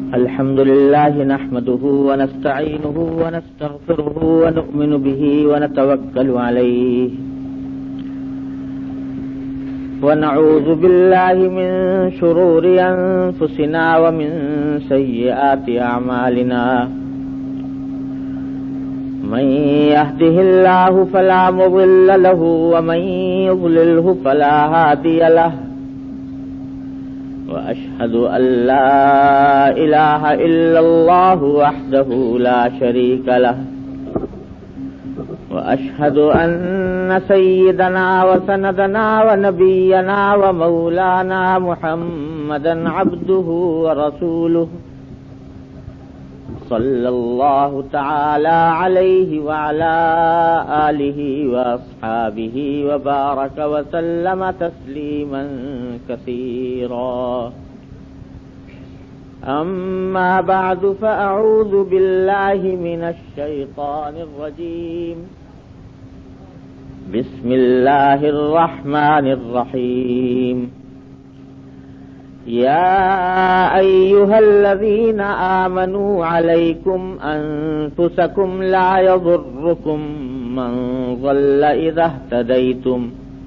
الحمد لله نحمده ونستعينه ونستغفره ونؤمن به ونتوكل عليه ونعوذ بالله من شرور أنفسنا ومن سيئات أعمالنا من يهده الله فلا مضل له ومن يضلله فلا هادي له وأشهد أن لا إله إلا الله وحده لا شريك له وأشهد أن سيدنا وسندنا ونبينا ومولانا محمدا عبده ورسوله صلى الله تعالى عليه وعلى آله وأصحابه وبارك وسلم تسليما كثيرا أما بعد فأعوذ بالله من الشيطان الرجيم بسم الله الرحمن الرحيم يا أيها الذين آمنوا عليكم أنفسكم لا يضركم من ضل إذا اهتديتم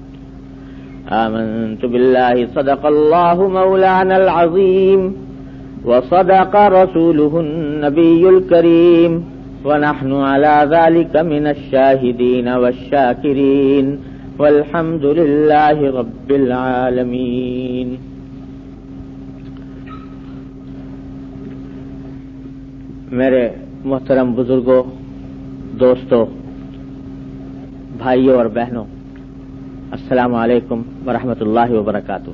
آمنت بالله صدق الله مولانا العظيم وصدق رسوله النبي الكريم ونحن على ذلك من الشاهدين والشاكرين والحمد لله رب العالمين. میرے محترم بزرگوں، دوستوں، بھائیوں اور بہنوں، السلام علیکم ورحمۃ اللہ وبرکاتہ۔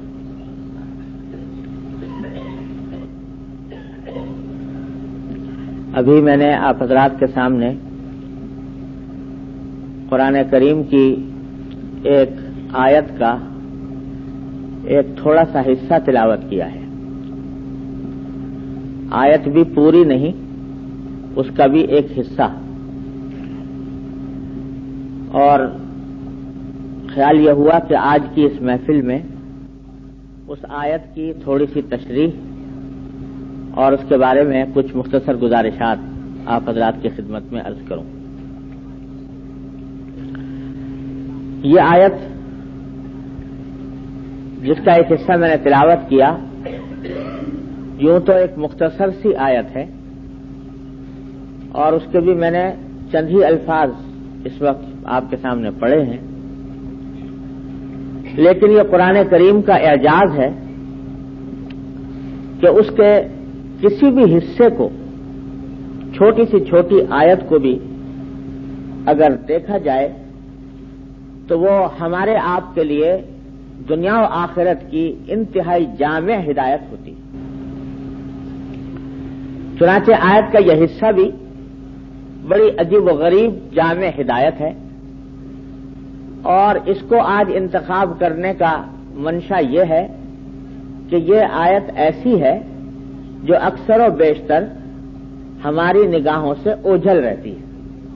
ابھی میں نے آپ حضرات کے سامنے قرآن کریم کی ایک آیت کا ایک تھوڑا سا حصہ تلاوت کیا ہے۔ آیت بھی پوری نہیں، اس کا بھی ایک حصہ، اور خیال یہ ہوا کہ آج کی اس محفل میں اس آیت کی تھوڑی سی تشریح اور اس کے بارے میں کچھ مختصر گزارشات آپ حضرات کی خدمت میں عرض کروں۔ یہ آیت جس کا ایک حصہ میں نے تلاوت کیا، یوں تو ایک مختصر سی آیت ہے اور اس کے بھی میں نے چند ہی الفاظ اس وقت آپ کے سامنے پڑھے ہیں، لیکن یہ قرآن کریم کا اعجاز ہے کہ اس کے کسی بھی حصے کو، چھوٹی سی چھوٹی آیت کو بھی اگر دیکھا جائے تو وہ ہمارے آپ کے لیے دنیا و آخرت کی انتہائی جامع ہدایت ہوتی ہے۔ چنانچہ آیت کا یہ حصہ بھی بڑی عجیب و غریب جامع ہدایت ہے، اور اس کو آج انتخاب کرنے کا منشا یہ ہے کہ یہ آیت ایسی ہے جو اکثر و بیشتر ہماری نگاہوں سے اوجھل رہتی ہے۔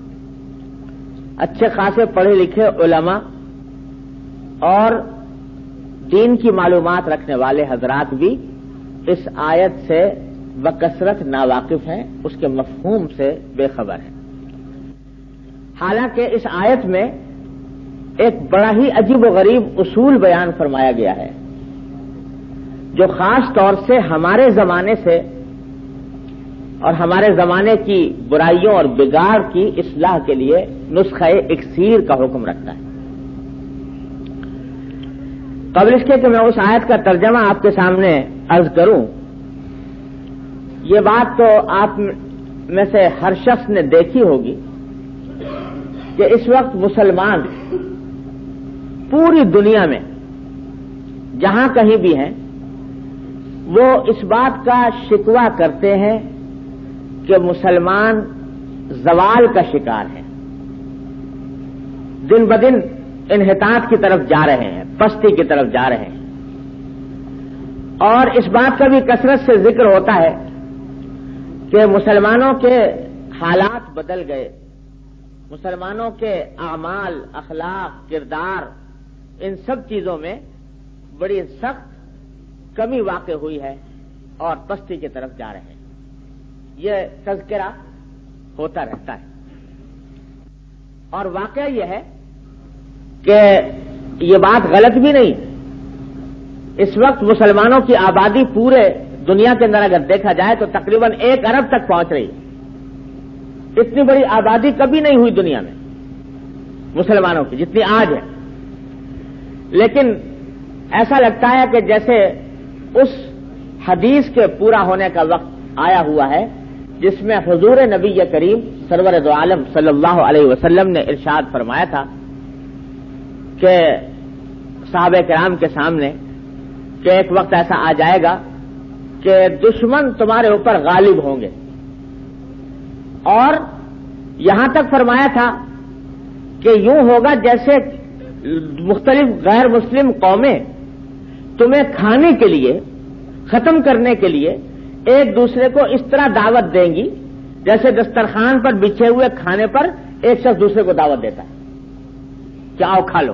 اچھے خاصے پڑھے لکھے علماء اور دین کی معلومات رکھنے والے حضرات بھی اس آیت سے بکثرت ناواقف ہیں، اس کے مفہوم سے بے خبر ہیں۔ حالانکہ اس آیت میں ایک بڑا ہی عجیب و غریب اصول بیان فرمایا گیا ہے جو خاص طور سے ہمارے زمانے سے اور ہمارے زمانے کی برائیوں اور بگاڑ کی اصلاح کے لیے نسخہ اکسیر کا حکم رکھتا ہے۔ قبل اس کے کہ میں اس آیت کا ترجمہ آپ کے سامنے عرض کروں، یہ بات تو آپ میں سے ہر شخص نے دیکھی ہوگی کہ اس وقت مسلمان پوری دنیا میں جہاں کہیں بھی ہیں، وہ اس بات کا شکوہ کرتے ہیں کہ مسلمان زوال کا شکار ہیں، دن بدن انحطاط کی طرف جا رہے ہیں، پستی کی طرف جا رہے ہیں، اور اس بات کا بھی کثرت سے ذکر ہوتا ہے کہ مسلمانوں کے حالات بدل گئے، مسلمانوں کے اعمال، اخلاق، کردار، ان سب چیزوں میں بڑی سخت کمی واقع ہوئی ہے اور پستی کی طرف جا رہے ہیں. یہ تذکرہ ہوتا رہتا ہے. اور واقعہ یہ ہے کہ یہ بات غلط بھی نہیں. اس وقت مسلمانوں کی آبادی پورے دنیا کے اندر اگر دیکھا جائے تو تقریباً 1 ارب تک پہنچ رہی ہے. اتنی بڑی آبادی کبھی نہیں ہوئی دنیا میں مسلمانوں کی جتنی آج ہے. لیکن ایسا لگتا ہے کہ جیسے اس حدیث کے پورا ہونے کا وقت آیا ہوا ہے جس میں حضور نبی کریم سرور دو عالم صلی اللہ علیہ وسلم نے ارشاد فرمایا تھا کہ صحابہ کرام کے سامنے کہ ایک وقت ایسا آ جائے گا کہ دشمن تمہارے اوپر غالب ہوں گے. اور یہاں تک فرمایا تھا کہ یوں ہوگا جیسے مختلف غیر مسلم قومیں تمہیں کھانے کے لیے ختم کرنے کے لیے ایک دوسرے کو اس طرح دعوت دیں گی جیسے دسترخوان پر بچھے ہوئے کھانے پر ایک شخص دوسرے کو دعوت دیتا ہے کہ آؤ کھا لو.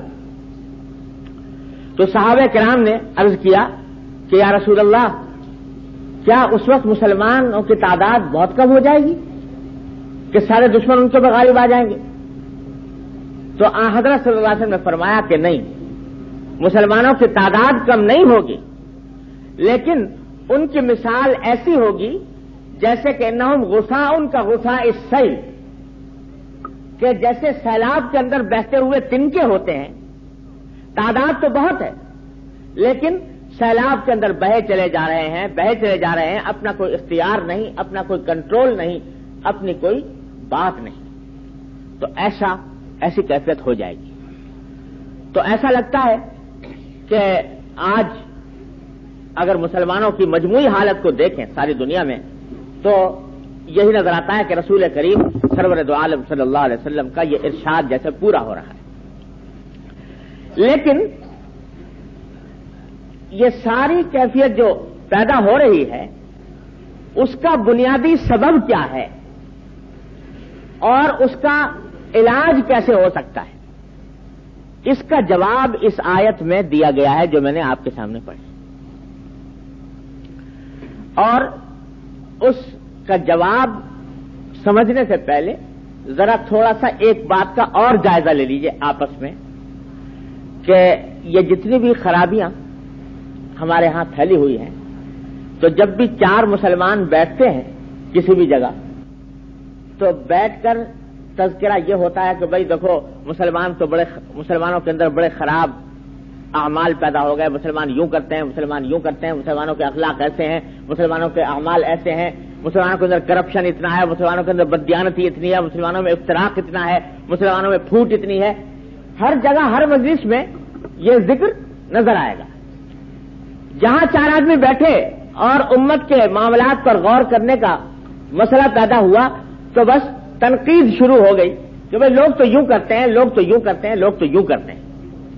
تو صحابہ کرام نے عرض کیا کہ یا رسول اللہ کیا اس وقت مسلمانوں کی تعداد بہت کم ہو جائے گی کہ سارے دشمن ان کے اوپر غالب آ جائیں گے؟ تو حضرت صلی اللہ علیہ وسلم نے فرمایا کہ نہیں، مسلمانوں کی تعداد کم نہیں ہوگی، لیکن ان کی مثال ایسی ہوگی جیسے کہ انہم غثاء کا غثاء السیل، کہ جیسے سیلاب کے اندر بہتے ہوئے تنکے ہوتے ہیں. تعداد تو بہت ہے لیکن سیلاب کے اندر بہے چلے جا رہے ہیں، اپنا کوئی اختیار نہیں، اپنا کوئی کنٹرول نہیں، اپنی کوئی بات نہیں. تو ایسی کیفیت ہو جائے گی. تو ایسا لگتا ہے کہ آج اگر مسلمانوں کی مجموعی حالت کو دیکھیں ساری دنیا میں تو یہی نظر آتا ہے کہ رسول کریم سرور دو عالم صلی اللہ علیہ وسلم کا یہ ارشاد جیسے پورا ہو رہا ہے. لیکن یہ ساری کیفیت جو پیدا ہو رہی ہے اس کا بنیادی سبب کیا ہے اور اس کا علاج کیسے ہو سکتا ہے، اس کا جواب اس آیت میں دیا گیا ہے جو میں نے آپ کے سامنے پڑھی. اور اس کا جواب سمجھنے سے پہلے ذرا تھوڑا سا ایک بات کا اور جائزہ لے لیجئے آپس میں کہ یہ جتنی بھی خرابیاں ہمارے ہاں پھیلی ہوئی ہیں تو جب بھی 4 مسلمان بیٹھتے ہیں کسی بھی جگہ تو بیٹھ کر تذکرہ یہ ہوتا ہے کہ بھائی دیکھو مسلمانوں کے اندر بڑے خراب اعمال پیدا ہو گئے، مسلمان یوں کرتے ہیں، مسلمان یوں کرتے ہیں، مسلمانوں کے اخلاق ایسے ہیں، مسلمانوں کے اعمال ایسے ہیں، مسلمانوں کے اندر کرپشن اتنا ہے، مسلمانوں کے اندر بددیانتی اتنی ہے، مسلمانوں میں افتراق اتنا ہے، مسلمانوں میں پھوٹ اتنی ہے. ہر جگہ ہر مجلس میں یہ ذکر نظر آئے گا. جہاں 4 آدمی بیٹھے اور امت کے معاملات پر غور کرنے کا مسئلہ پیدا ہوا تو بس تنقید شروع ہو گئی کہ بھئی لوگ تو یوں کرتے ہیں، لوگ تو یوں کرتے ہیں، لوگ تو یوں کرتے ہیں.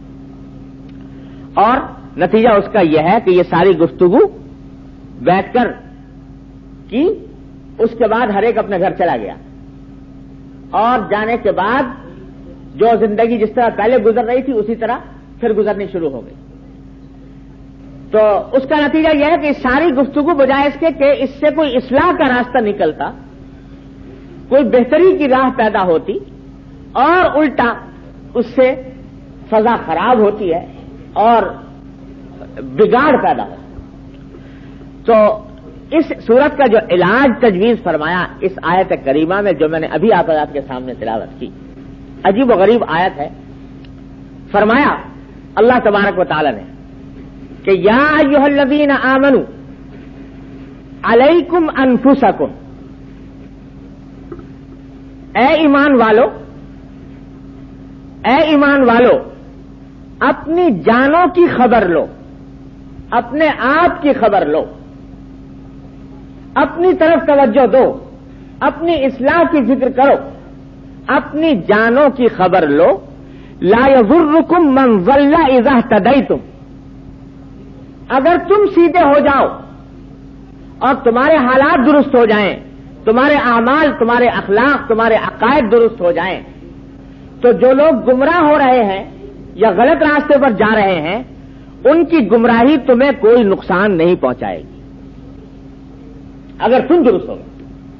اور نتیجہ اس کا یہ ہے کہ یہ ساری گفتگو بیٹھ کر کی، اس کے بعد ہر ایک اپنے گھر چلا گیا اور جانے کے بعد جو زندگی جس طرح پہلے گزر رہی تھی اسی طرح پھر گزرنی شروع ہو گئی. تو اس کا نتیجہ یہ ہے کہ ساری گفتگو بجائے اس کے کہ اس سے کوئی اصلاح کا راستہ نکلتا، کوئی بہتری کی راہ پیدا ہوتی، اور الٹا اس سے فضا خراب ہوتی ہے اور بگاڑ پیدا ہوتا. تو اس صورت کا جو علاج تجویز فرمایا اس آیت کریمہ میں جو میں نے ابھی آپ کے سامنے تلاوت کی، عجیب و غریب آیت ہے. فرمایا اللہ تبارک و تعالی نے کہ یا ایھا الذین آمنوا علیکم انفسکم، اے ایمان والو اپنی جانوں کی خبر لو، اپنے آپ کی خبر لو، اپنی طرف توجہ دو، اپنی اصلاح کی فکر کرو، اپنی جانوں کی خبر لو. لا یضرکم من ضل اذا اہتدیتم، اگر تم سیدھے ہو جاؤ اور تمہارے حالات درست ہو جائیں، تمہارے اعمال، تمہارے اخلاق، تمہارے عقائد درست ہو جائیں، تو جو لوگ گمراہ ہو رہے ہیں یا غلط راستے پر جا رہے ہیں ان کی گمراہی تمہیں کوئی نقصان نہیں پہنچائے گی. اگر تم درست ہو گئے.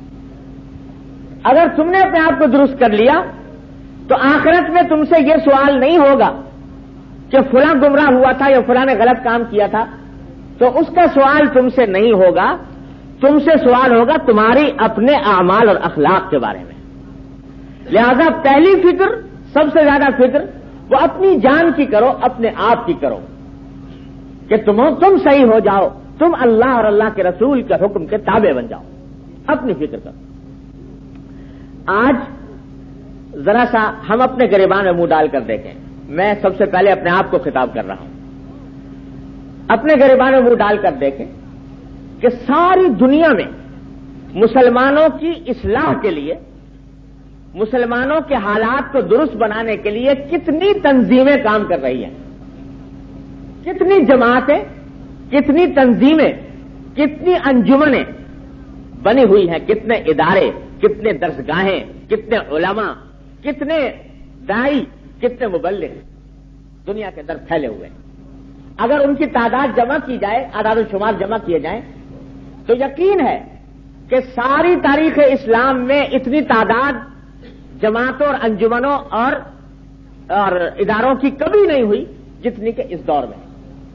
اگر تم نے اپنے آپ کو درست کر لیا تو آخرت میں تم سے یہ سوال نہیں ہوگا کہ فلاں گمراہ ہوا تھا یا فلاں نے غلط کام کیا تھا، تو اس کا سوال تم سے نہیں ہوگا. تم سے سوال ہوگا تمہاری اپنے اعمال اور اخلاق کے بارے میں. لہذا پہلی فکر، سب سے زیادہ فکر وہ اپنی جان کی کرو، اپنے آپ کی کرو کہ تم صحیح ہو جاؤ، تم اللہ اور اللہ کے رسول کے حکم کے تابع بن جاؤ. اپنی فکر کرو. آج ذرا سا ہم اپنے گریبان میں منہ ڈال کر دیکھیں. میں سب سے پہلے اپنے آپ کو خطاب کر رہا ہوں. اپنے گریبان میں منہ ڈال کر دیکھیں کہ ساری دنیا میں مسلمانوں کی اصلاح کے لیے، مسلمانوں کے حالات کو درست بنانے کے لیے کتنی تنظیمیں کام کر رہی ہیں، کتنی جماعتیں، کتنی تنظیمیں، کتنی انجمنیں بنی ہوئی ہیں، کتنے ادارے، کتنے درسگاہیں، کتنے علماء، کتنے داعی، کتنے مبلغ دنیا کے اندر پھیلے ہوئے ہیں. اگر ان کی تعداد جمع کی جائے، اعداد و شمار جمع کیے جائیں، تو یقین ہے کہ ساری تاریخ اسلام میں اتنی تعداد جماعتوں اور انجمنوں اور اداروں کی کبھی نہیں ہوئی جتنی کہ اس دور میں.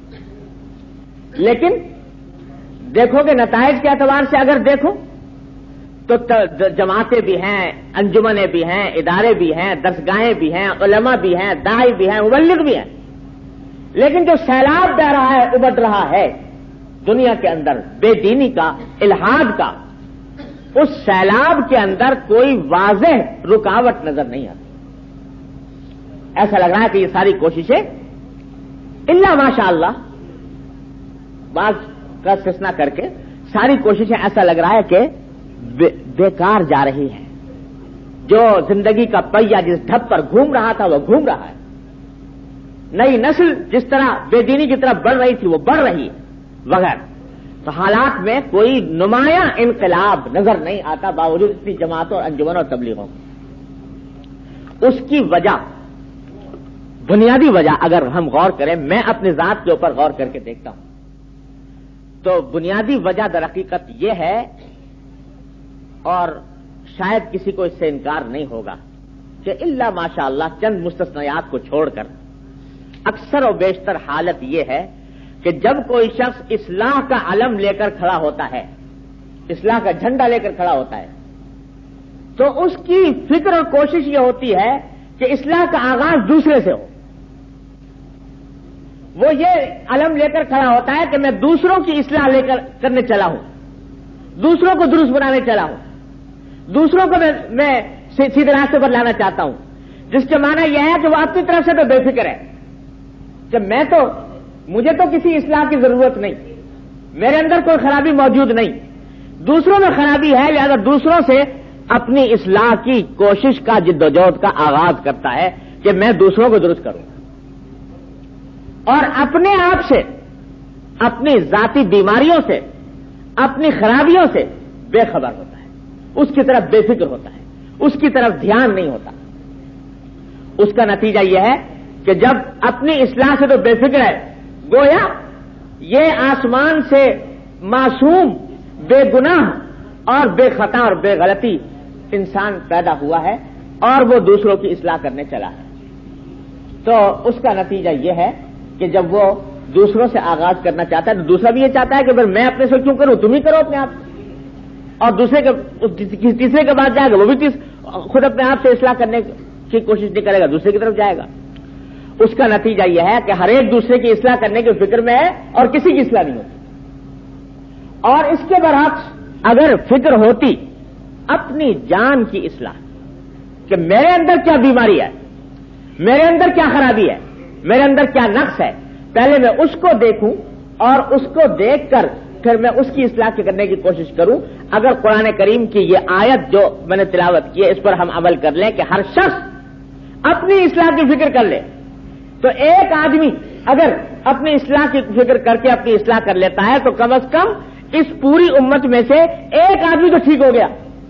لیکن دیکھو کہ نتائج کے اعتبار سے اگر دیکھو تو جماعتیں بھی ہیں، انجمنیں بھی ہیں، ادارے بھی ہیں، درسگاہیں بھی ہیں، علماء بھی ہیں، داعی بھی ہیں، مبلغ بھی ہیں. لیکن جو سیلاب بہ رہا ہے، ابھر رہا ہے دنیا کے اندر بے دینی کا، الحاد کا، اس سیلاب کے اندر کوئی واضح رکاوٹ نظر نہیں آتی. ایسا لگ رہا ہے کہ یہ ساری کوششیں الا ماشاء اللہ بعض کا استثناء کر کے ساری کوششیں ایسا لگ رہا ہے کہ بیکار جا رہی ہیں. جو زندگی کا پہیہ جس ڈھب پر گھوم رہا تھا وہ گھوم رہا ہے. نئی نسل جس طرح بے دینی کی طرف بڑھ رہی تھی وہ بڑھ رہی ہے وغیرہ. تو حالات میں کوئی نمایاں انقلاب نظر نہیں آتا باوجود اتنی جماعتوں اور انجمنوں اور تبلیغوں. اس کی وجہ، بنیادی وجہ اگر ہم غور کریں، میں اپنی ذات کے اوپر غور کر کے دیکھتا ہوں تو بنیادی وجہ در حقیقت یہ ہے، اور شاید کسی کو اس سے انکار نہیں ہوگا، کہ الا ماشاء اللہ چند مستثنیات کو چھوڑ کر اکثر و بیشتر حالت یہ ہے کہ جب کوئی شخص اصلاح کا علم لے کر کھڑا ہوتا ہے، اصلاح کا جھنڈا لے کر کھڑا ہوتا ہے، تو اس کی فکر اور کوشش یہ ہوتی ہے کہ اصلاح کا آغاز دوسرے سے ہو. وہ یہ علم لے کر کھڑا ہوتا ہے کہ میں دوسروں کی اصلاح لے کر کرنے چلا ہوں، دوسروں کو درست بنانے چلا ہوں، دوسروں کو میں سیدھے راستے پر لانا چاہتا ہوں. جس کے معنی یہ ہے کہ وہ اپنی طرف سے تو بے فکر ہے کہ مجھے تو کسی اصلاح کی ضرورت نہیں، میرے اندر کوئی خرابی موجود نہیں، دوسروں میں خرابی ہے، لہذا دوسروں سے اپنی اصلاح کی کوشش کا، جد و جہد کا آغاز کرتا ہے کہ میں دوسروں کو درست کروں، اور اپنے آپ سے، اپنی ذاتی بیماریوں سے، اپنی خرابیوں سے بے خبر ہوتا ہے، اس کی طرف بے فکر ہوتا ہے، اس کی طرف دھیان نہیں ہوتا. اس کا نتیجہ یہ ہے کہ جب اپنی اصلاح سے تو بے فکر ہے، گویا یہ آسمان سے معصوم، بے گناہ اور بے خطا اور بے غلطی انسان پیدا ہوا ہے اور وہ دوسروں کی اصلاح کرنے چلا ہے. تو اس کا نتیجہ یہ ہے کہ جب وہ دوسروں سے آغاز کرنا چاہتا ہے تو دوسرا بھی یہ چاہتا ہے کہ پھر میں اپنے سے کیوں کروں، تم ہی کرو اپنے آپ، اور تیسرے کے بعد جائے گا وہ بھی خود اپنے آپ سے اصلاح کرنے کی کوشش نہیں کرے گا، دوسرے کی طرف جائے گا. اس کا نتیجہ یہ ہے کہ ہر ایک دوسرے کی اصلاح کرنے کی فکر میں ہے اور کسی کی اصلاح نہیں ہوتی. اور اس کے برعکس اگر فکر ہوتی اپنی جان کی اصلاح، کہ میرے اندر کیا بیماری ہے، میرے اندر کیا خرابی ہے، میرے اندر کیا نقص ہے، پہلے میں اس کو دیکھوں اور اس کو دیکھ کر پھر میں اس کی اصلاح کرنے کی کوشش کروں. اگر قرآن کریم کی یہ آیت جو میں نے تلاوت کی ہے اس پر ہم عمل کر لیں کہ ہر شخص اپنی اصلاح کی فکر کر لے، تو ایک آدمی اگر اپنی اصلاح کی فکر کر کے اپنی اصلاح کر لیتا ہے تو کم از کم اس پوری امت میں سے ایک آدمی تو ٹھیک ہو گیا.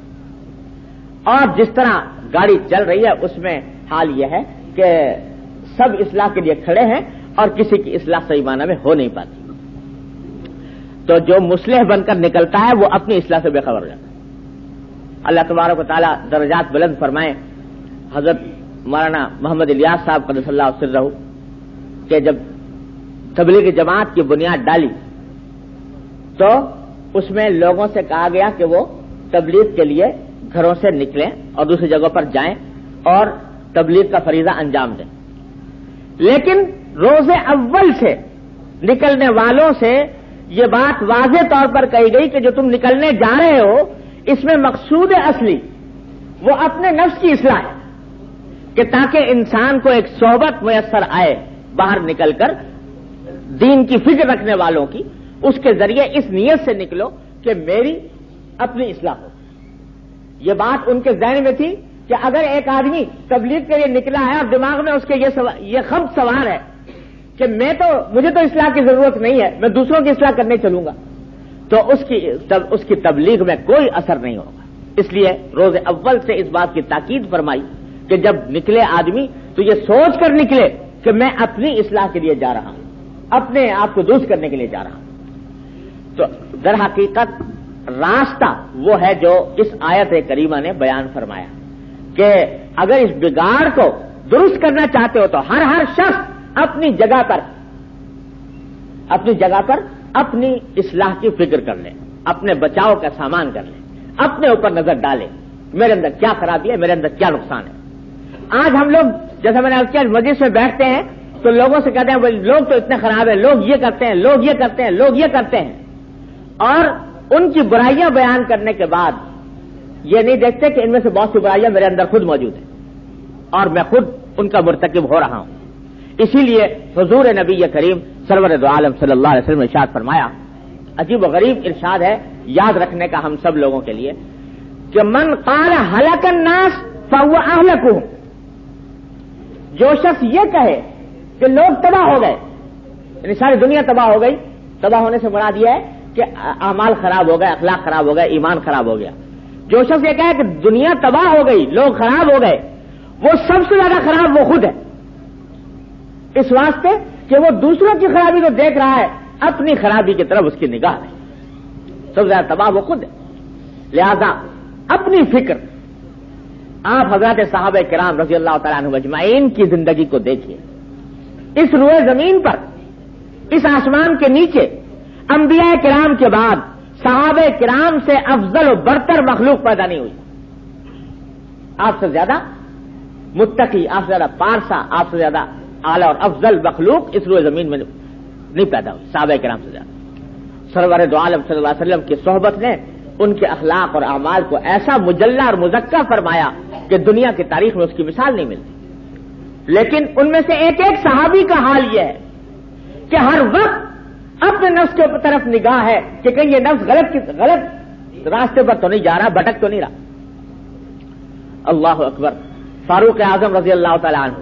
اور جس طرح گاڑی چل رہی ہے اس میں حال یہ ہے کہ سب اصلاح کے لیے کھڑے ہیں اور کسی کی اصلاح صحیح معنی میں ہو نہیں پاتی. تو جو مصلح بن کر نکلتا ہے وہ اپنی اصلاح سے بے خبر ہو جاتا ہے. اللہ تبارک و تعالیٰ درجات بلند فرمائے. حضرت مولانا محمد الیاس صاحب قدس اللہ سرہ کہ جب تبلیغ جماعت کی بنیاد ڈالی تو اس میں لوگوں سے کہا گیا کہ وہ تبلیغ کے لیے گھروں سے نکلیں اور دوسری جگہوں پر جائیں اور تبلیغ کا فریضہ انجام دیں. لیکن روز اول سے نکلنے والوں سے یہ بات واضح طور پر کہی گئی کہ جو تم نکلنے جا رہے ہو اس میں مقصود اصلی وہ اپنے نفس کی اصلاح ہے کہ تاکہ انسان کو ایک صحبت میسر آئے باہر نکل کر دین کی فکر رکھنے والوں کی، اس کے ذریعے اس نیت سے نکلو کہ میری اپنی اصلاح ہو. یہ بات ان کے ذہن میں تھی کہ اگر ایک آدمی تبلیغ کے لیے نکلا ہے اور دماغ میں اس کے یہ خبر سوار ہے کہ مجھے تو اصلاح کی ضرورت نہیں ہے، میں دوسروں کی اصلاح کرنے چلوں گا، تو اس کی تبلیغ میں کوئی اثر نہیں ہوگا. اس لیے روز اول سے اس بات کی تاکید فرمائی کہ جب نکلے آدمی تو یہ سوچ کر نکلے کہ میں اپنی اصلاح کے لیے جا رہا ہوں، اپنے آپ کو درست کرنے کے لیے جا رہا ہوں. تو در حقیقت راستہ وہ ہے جو اس آیت کریمہ نے بیان فرمایا کہ اگر اس بگاڑ کو درست کرنا چاہتے ہو تو ہر شخص اپنی جگہ پر اپنی اصلاح کی فکر کر لے، اپنے بچاؤ کا سامان کر لے، اپنے اوپر نظر ڈالے میرے اندر کیا خرابی ہے، میرے اندر کیا نقصان ہے. آج ہم لوگ جیسا میں نے عرض کیا مجلس میں بیٹھتے ہیں تو لوگوں سے کہتے ہیں لوگ تو اتنے خراب ہیں، لوگ یہ کرتے ہیں، لوگ یہ کرتے ہیں، لوگ یہ کرتے ہیں، اور ان کی برائیاں بیان کرنے کے بعد یہ نہیں دیکھتے کہ ان میں سے بہت سی برائیاں میرے اندر خود موجود ہیں اور میں خود ان کا مرتکب ہو رہا ہوں. اسی لیے حضور نبی کریم سرور دو عالم صلی اللہ علیہ وسلم نے ارشاد فرمایا، عجیب و غریب ارشاد ہے یاد رکھنے کا ہم سب لوگوں کے لیے، کہ من قال ہلاک الناس فهو اهلكهم، جو شخص یہ کہے کہ لوگ تباہ ہو گئے، یعنی ساری دنیا تباہ ہو گئی، تباہ ہونے سے مراد یہ ہے کہ اعمال خراب ہو گئے، اخلاق خراب ہو گئے، ایمان خراب ہو گیا. جو شخص یہ کہے کہ دنیا تباہ ہو گئی، لوگ خراب ہو گئے، وہ سب سے زیادہ خراب وہ خود ہے، اس واسطے کہ وہ دوسروں کی خرابی کو دیکھ رہا ہے، اپنی خرابی کی طرف اس کی نگاہ ہے. سب سے زیادہ تباہ وہ خود ہے. لہذا اپنی فکر آپ حضرات صحابہ کرام رضی اللہ تعالیٰ عنہ اجمعین کی زندگی کو دیکھیے. اس روئے زمین پر، اس آسمان کے نیچے انبیاء کرام کے بعد صحابہ کرام سے افضل و برتر مخلوق پیدا نہیں ہوئی. آپ سے زیادہ متقی، آپ سے زیادہ پارسا، آپ سے زیادہ اعلیٰ اور افضل مخلوق اس روئے زمین میں نہیں پیدا ہوئی صحابہ کرام سے زیادہ. سرور دو عالم صلی اللہ علیہ وسلم کی صحبت نے ان کے اخلاق اور اعمال کو ایسا مجلہ اور مزکہ فرمایا کہ دنیا کی تاریخ میں اس کی مثال نہیں ملتی. لیکن ان میں سے ایک ایک صحابی کا حال یہ ہے کہ ہر وقت اپنے نفس کے طرف نگاہ ہے کہ کہیں یہ نفس غلط راستے پر تو نہیں جا رہا، بھٹک تو نہیں رہا. اللہ اکبر. فاروق اعظم رضی اللہ تعالی عنہ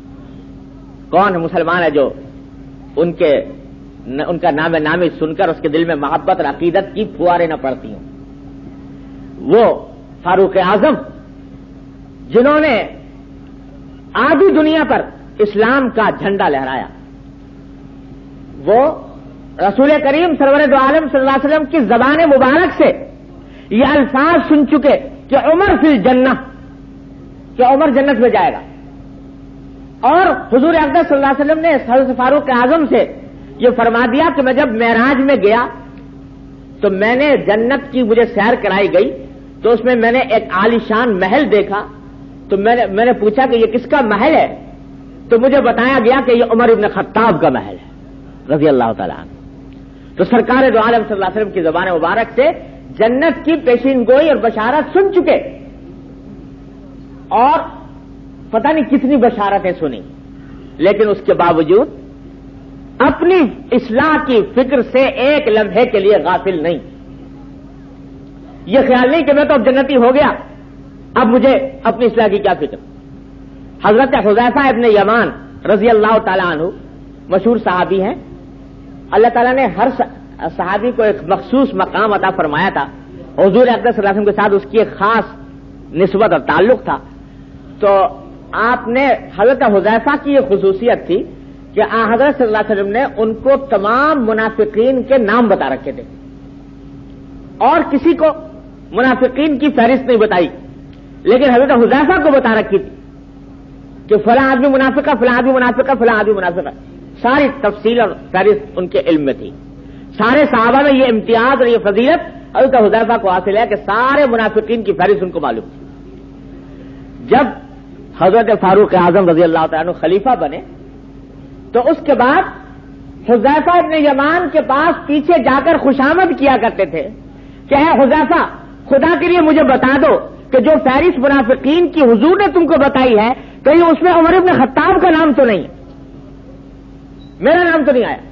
کون مسلمان ہے جو ان کا نام نامی سن کر اس کے دل میں محبت اور عقیدت کی فواریں نہ پڑتی ہوں؟ وہ فاروق اعظم جنہوں نے آدھی دنیا پر اسلام کا جھنڈا لہرایا، وہ رسول کریم سرور دو عالم صلی اللہ علیہ وسلم کی زبان مبارک سے یہ الفاظ سن چکے کہ عمر فی الجنہ، کہ عمر جنت میں جائے گا. اور حضور اقدس صلی اللہ علیہ وسلم نے حضرت فاروق اعظم سے یہ فرما دیا کہ میں جب معراج میں گیا تو میں نے جنت کی مجھے سیر کرائی گئی تو اس میں نے ایک عالیشان محل دیکھا، تو میں نے پوچھا کہ یہ کس کا محل ہے؟ تو مجھے بتایا گیا کہ یہ عمر ابن خطاب کا محل ہے رضی اللہ تعالیٰ عنہ. تو سرکار دو عالم صلی اللہ علیہ وسلم کی زبان مبارک سے جنت کی پیشین گوئی اور بشارت سن چکے، اور پتہ نہیں کتنی بشارتیں سنی، لیکن اس کے باوجود اپنی اصلاح کی فکر سے ایک لمحے کے لیے غافل نہیں. یہ خیال نہیں کہ میں تو اب جنتی ہو گیا، اب مجھے اپنی اصلاح کی کیا فکر. حضرت حذیفہ ابن یمان رضی اللہ تعالیٰ عنہ مشہور صحابی ہیں. اللہ تعالیٰ نے ہر صحابی کو ایک مخصوص مقام عطا فرمایا تھا. حضور اقدس صلی اللہ علیہ وسلم کے ساتھ اس کی ایک خاص نسبت اور تعلق تھا. تو آپ نے حضرت حذیفہ کی یہ خصوصیت تھی کہ حضرت صلی اللہ علیہ وسلم نے ان کو تمام منافقین کے نام بتا رکھے تھے اور کسی کو منافقین کی فہرست نہیں بتائی، لیکن حضرت حذیفہ کو بتا رکھی تھی کہ فلاں آدمی منافق ہے، فلاں آدمی منافق ہے، فلاں آدمی منافق ہے. ساری تفصیل اور فہرست ان کے علم میں تھی. سارے صحابہ میں یہ امتیاز اور یہ فضیلت حضرت حذیفہ کو حاصل ہے کہ سارے منافقین کی فہرست ان کو معلوم تھی. جب حضرت فاروق اعظم رضی اللہ تعالیٰ عنہ خلیفہ بنے تو اس کے بعد حذیفہ ابن یمان کے پاس پیچھے جا کر خوشامد کیا کرتے تھے کہ اے حذیفہ، خدا کے لیے مجھے بتا دو کہ جو فہرست منافقین کی حضور نے تم کو بتائی ہے کہیں اس میں عمر ابن خطاب کا نام تو نہیں، میرا نام تو نہیں آیا.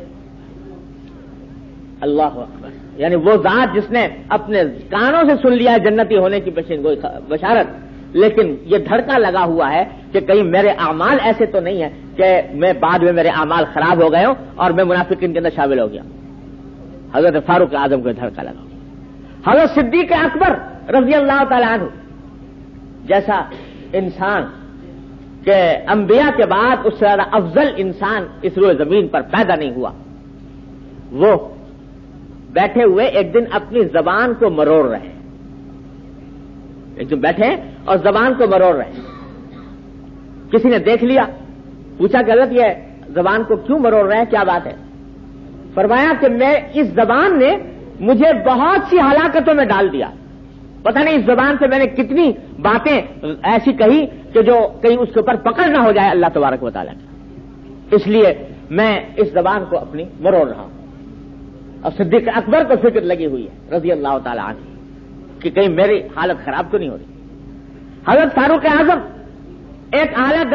اللہ اکبر. یعنی وہ ذات جس نے اپنے کانوں سے سن لیا جنتی ہونے کی بشارت، لیکن یہ دھڑکا لگا ہوا ہے کہ کہیں میرے اعمال ایسے تو نہیں ہیں کہ میں بعد میں میرے اعمال خراب ہو گئے ہوں اور میں منافقین کے اندر شامل ہو گیا. حضرت فاروق اعظم کو دھڑکا لگا. حضرت صدیق اکبر رضی اللہ تعالیٰ عنہ جیسا انسان کہ انبیاء کے بعد اس سے زیادہ افضل انسان اس روئے زمین پر پیدا نہیں ہوا، وہ بیٹھے ہوئے ایک دن اپنی زبان کو مروڑ رہے، ایک دن بیٹھے اور زبان کو مروڑ رہے. کسی نے دیکھ لیا، پوچھا کہ حضرت یہ زبان کو کیوں مروڑ رہے ہیں، کیا بات ہے؟ فرمایا کہ میں اس زبان نے مجھے بہت سی ہلاکتوں میں ڈال دیا، پتہ نہیں اس زبان سے میں نے کتنی باتیں ایسی کہی کہ جو کہیں اس کے اوپر پکڑ نہ ہو جائے اللہ تبارک و تعالیٰ کی، اس لیے میں اس زبان کو اپنی مروڑ رہا ہوں. اور صدیق اکبر کو فکر لگی ہوئی ہے رضی اللہ تعالیٰ عنہ کہ کہیں میری حالت خراب تو نہیں ہو رہی. حضرت فاروق اعظم ایک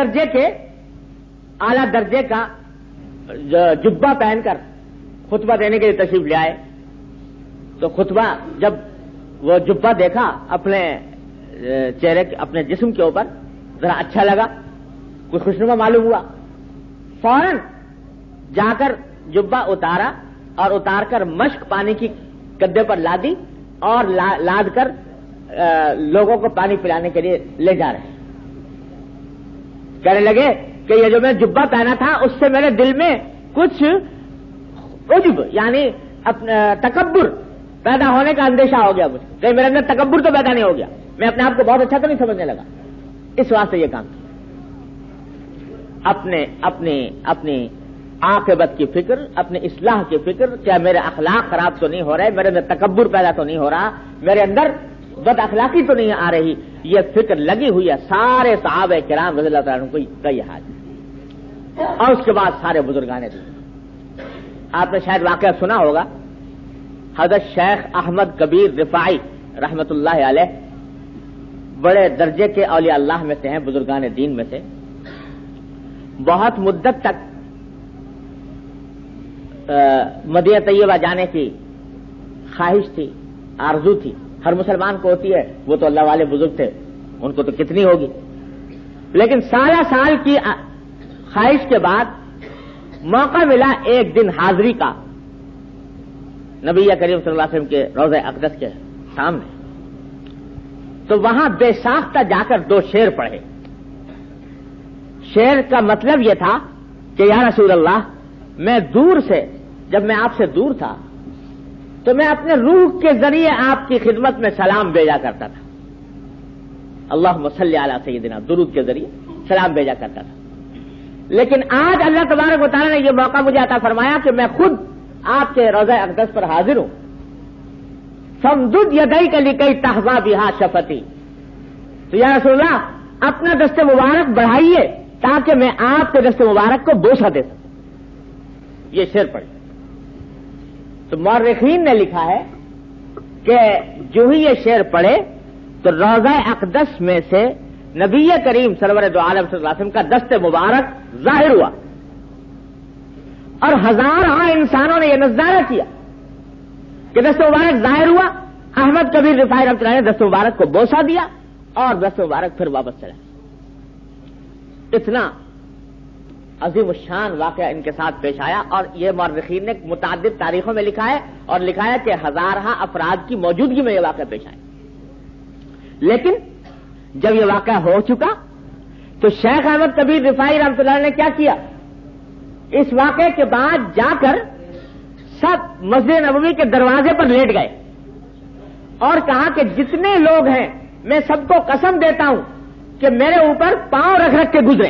اعلیٰ درجے کا جبہ پہن کر خطبہ دینے کے لیے تشریف لے آئے تو خطبہ جب وہ جبہ دیکھا اپنے چہرے کے اپنے جسم کے اوپر ذرا اچھا لگا، کچھ خوشنما معلوم ہوا، فوراً جا کر جبہ اتارا اور اتار کر مشک پانی کی گدے پر لا دی اور لاد کر لوگوں کو پانی پلانے کے لیے لے جا رہے ہیں. کہنے لگے کہ یہ جو میں جبہ پہنا تھا اس سے میرے دل میں کچھ عجب یعنی تکبر پیدا ہونے کا اندیشہ ہو گیا مجھے، کہیں میرے اندر تکبر تو پیدا نہیں ہو گیا، میں اپنے آپ کو بہت اچھا تو نہیں سمجھنے لگا. اس واسطے یہ کام کیا، اپنی عاقبت کی فکر، اپنی اصلاح کی فکر، کیا میرے اخلاق خراب تو نہیں ہو رہے، میرے اندر تکبر پیدا تو نہیں ہو رہا، میرے اندر بد اخلاقی تو نہیں آ رہی، یہ فکر لگی ہوئی ہے. سارے صحابہ کرام رضی اللہ تعالیٰ عنہ کا یہ حال ہے. اور اس کے بعد سارے بزرگان دین. آپ نے شاید واقعہ سنا ہوگا، حضرت شیخ احمد کبیر رفاعی رحمت اللہ علیہ بڑے درجے کے اولیاء اللہ میں سے ہیں، بزرگان دین میں سے. بہت مدت تک مدینہ طیبہ جانے کی خواہش تھی، آرزو تھی، ہر مسلمان کو ہوتی ہے، وہ تو اللہ والے بزرگ تھے، ان کو تو کتنی ہوگی. لیکن سال کی خواہش کے بعد موقع ملا ایک دن حاضری کا نبی کریم صلی اللہ علیہ وسلم کے روضہ اقدس کے سامنے. تو وہاں بے ساختہ جا کر 2 شعر پڑھے. شعر کا مطلب یہ تھا کہ یا رسول اللہ، میں دور سے، جب میں آپ سے دور تھا تو میں اپنے روح کے ذریعے آپ کی خدمت میں سلام بھیجا کرتا تھا، اللہم صلی علی سیدنا، درود کے ذریعے سلام بھیجا کرتا تھا. لیکن آج اللہ تبارک و تعالیٰ نے یہ موقع مجھے عطا فرمایا کہ میں خود آپ کے روضہ اقدس پر حاضر ہوں. فامدد یدیک لکی تحظی بہا شفتی، تو یا رسول اللہ اپنا دست مبارک بڑھائیے تاکہ میں آپ کے دست مبارک کو بوسہ دے سکوں. یہ شعر پڑھ تو مورخین نے لکھا ہے کہ جو ہی یہ شعر پڑھے تو روضہ اقدس میں سے نبی کریم سرور دو عالم صلی اللہ علیہ وسلم کا دست مبارک ظاہر ہوا اور ہزاروں انسانوں نے یہ نظارہ کیا کہ دست مبارک ظاہر ہوا. احمد کبیر رفاعی رحمۃ اللہ نے دست مبارک کو بوسہ دیا اور دست مبارک پھر واپس چلا. اتنا عظیم الشان واقعہ ان کے ساتھ پیش آیا اور یہ مورخین نے متعدد تاریخوں میں لکھا ہے اور لکھا ہے کہ ہزارہ افراد کی موجودگی میں یہ واقعہ پیش آیا. لیکن جب یہ واقعہ ہو چکا تو شیخ احمد کبیر رفاعی رحمۃ اللہ نے کیا کیا، اس واقعے کے بعد جا کر سب مسجد نبوی کے دروازے پر لیٹ گئے اور کہا کہ جتنے لوگ ہیں میں سب کو قسم دیتا ہوں کہ میرے اوپر پاؤں رکھ رکھ کے گزرے،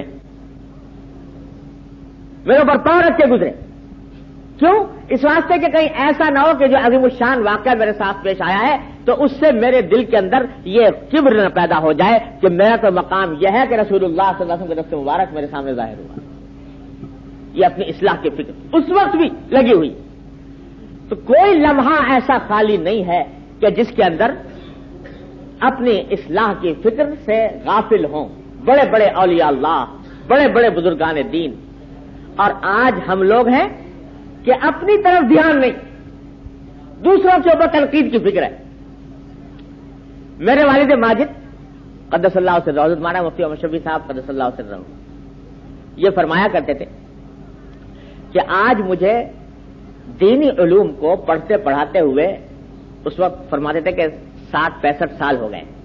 میرے اوپر پاؤں رکھ کے گزرے۔ کیوں؟ اس واسطے کہ کہیں ایسا نہ ہو کہ جو عظیم الشان واقعہ میرے ساتھ پیش آیا ہے تو اس سے میرے دل کے اندر یہ کبر نہ پیدا ہو جائے کہ میرا تو مقام یہ ہے کہ رسول اللہ صلی اللہ علیہ وسلم کے دست مبارک میرے سامنے ظاہر ہوا۔ یہ اپنی اصلاح کی فکر اس وقت بھی لگی ہوئی۔ تو کوئی لمحہ ایسا خالی نہیں ہے کہ جس کے اندر اپنی اصلاح کی فکر سے غافل ہوں بڑے بڑے اولیاء اللہ، بڑے بڑے بزرگان دین۔ اور آج ہم لوگ ہیں کہ اپنی طرف دھیان نہیں، دوسروں کے اوپر تنقید کی فکر ہے۔ میرے والد ماجد قدس اللہ سرہ، مانا مفتی محمد شفیع صاحب قدس اللہ سرہ، یہ فرمایا کرتے تھے کہ آج مجھے دینی علوم کو پڑھتے پڑھاتے ہوئے، اس وقت فرماتے تھے کہ 60-65 سال ہو گئے،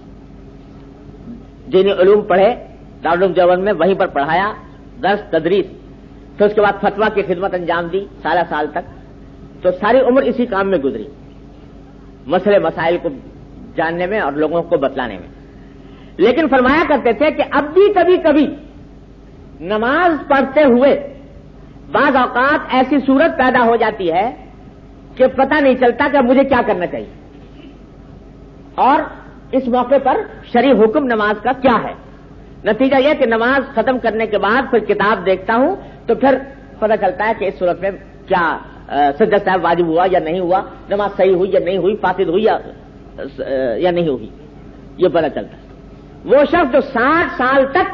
دینی علوم پڑھے دارالعلوم دیوبند میں، وہیں پر پڑھایا، درس تدریس، پھر اس کے بعد فتویٰ کی خدمت انجام دی 16 سال تک، تو ساری عمر اسی کام میں گزری، مسئلے مسائل کو جاننے میں اور لوگوں کو بتلانے میں۔ لیکن فرمایا کرتے تھے کہ اب بھی کبھی کبھی نماز پڑھتے ہوئے بعض اوقات ایسی صورت پیدا ہو جاتی ہے کہ پتہ نہیں چلتا کہ مجھے کیا کرنا چاہیے، اور اس موقع پر شرعی حکم نماز کا کیا ہے۔ نتیجہ یہ کہ نماز ختم کرنے کے بعد پھر کتاب دیکھتا ہوں تو پھر پتہ چلتا ہے کہ اس صورت میں کیا سجدہ صاحب واجب ہوا یا نہیں ہوا، نماز صحیح ہوئی یا نہیں ہوئی، فاسد ہوئی یا نہیں ہوئی، یہ پتہ چلتا ہے۔ وہ شخص جو 60 سال تک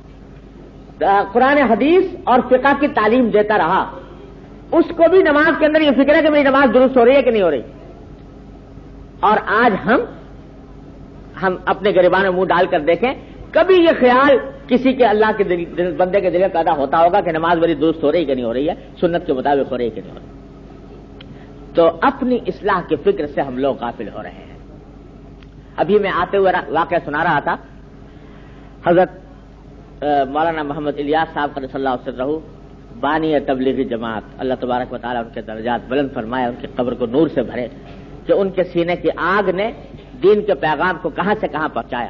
قرآن حدیث اور فقہ کی تعلیم دیتا رہا، اس کو بھی نماز کے اندر یہ فکر ہے کہ میری نماز درست ہو رہی ہے کہ نہیں ہو رہی۔ اور آج ہم اپنے گریبان میں منہ ڈال کر دیکھیں، کبھی یہ خیال کسی کے اللہ کے بندے کے دل میں پیدا ہوتا ہوگا کہ نماز میری درست ہو رہی کہ نہیں ہو رہی ہے، سنت کے مطابق ہو رہی ہے کہ نہیں ہو رہی۔ تو اپنی اصلاح کی فکر سے ہم لوگ غافل ہو رہے ہیں۔ ابھی میں آتے ہوئے واقعہ سنا رہا تھا، حضرت مولانا محمد الیاس صاحب قدس اللہ سرہ، بانی تبلیغی جماعت، اللہ تبارک و تعالیٰ ان کے درجات بلند فرمائے، ان کی قبر کو نور سے بھرے، کہ ان کے سینے کی آگ نے دین کے پیغام کو کہاں سے کہاں پہنچایا۔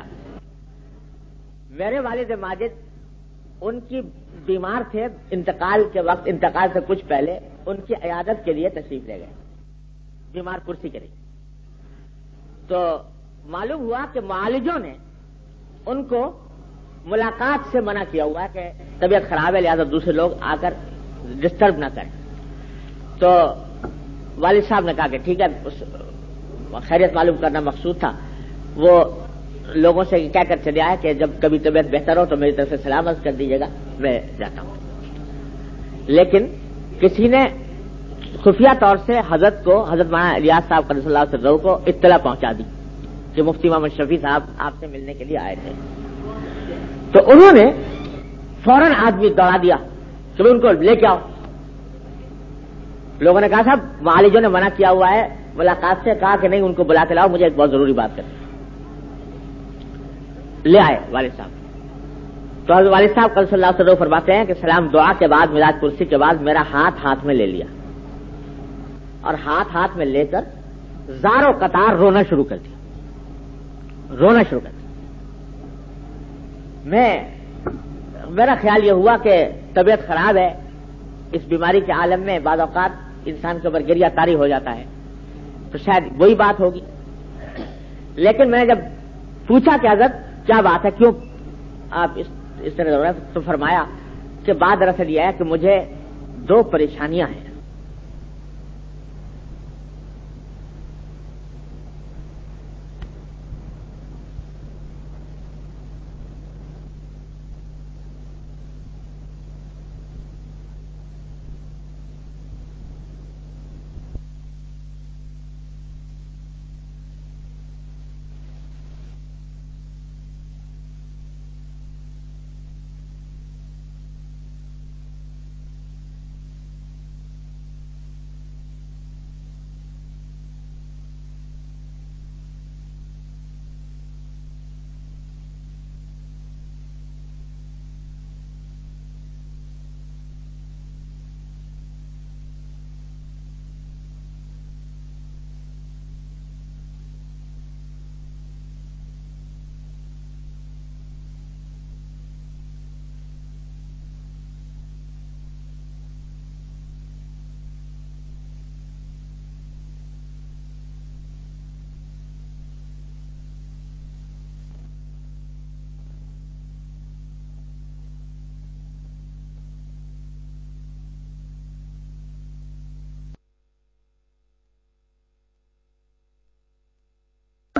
میرے والد ماجد ان کی بیمار تھے، انتقال کے وقت، انتقال سے کچھ پہلے ان کی عیادت کے لیے تشریف لے گئے، بیمار کرسی کے لیے۔ تو معلوم ہوا کہ معالجوں نے ان کو ملاقات سے منع کیا ہوا ہے کہ طبیعت خراب ہے، لہذا دوسرے لوگ آ کر ڈسٹرب نہ کریں۔ تو والد صاحب نے کہا کہ ٹھیک ہے، خیریت معلوم کرنا مقصود تھا۔ وہ لوگوں سے کہہ کر چلے آئے کہ جب کبھی طبیعت بہتر ہو تو میری طرف سے سلامت کر دیجیے گا، میں جاتا ہوں۔ لیکن کسی نے خفیہ طور سے حضرت مولانا الیاس صاحب قدس اللہ سرہ کو اطلاع پہنچا دی کہ مفتی محمد شفیع صاحب آپ سے ملنے کے لیے آئے تھے۔ تو انہوں نے فوراً آدمی دوڑا دیا کہ ان کو لے کے آؤ۔ لوگوں نے کہا صاحب معالجوں نے منع کیا ہوا ہے ملاقات سے، کہا کہ نہیں ان کو بلا کے لاؤ، مجھے ایک بہت ضروری بات کرنی۔ لے آئے والد صاحب۔ تو حضرت والد صاحب قدس اللہ سرہ فرماتے ہیں کہ سلام دعا کے بعد، میلاد کرسی کے بعد میرا ہاتھ میں لے لیا اور ہاتھ میں لے کر زاروں قطار رونا شروع کر دیا۔ میرا خیال یہ ہوا کہ طبیعت خراب ہے، اس بیماری کے عالم میں بعض اوقات انسان کے اوپر گریہ طاری ہو جاتا ہے، تو شاید وہی بات ہوگی۔ لیکن میں نے جب پوچھا کہ حضرت کیا بات ہے، کیوں آپ اس طرح ہو رہا ہے، تو فرمایا کہ بات دراصل یہ ہے کہ مجھے 2 پریشانیاں ہیں۔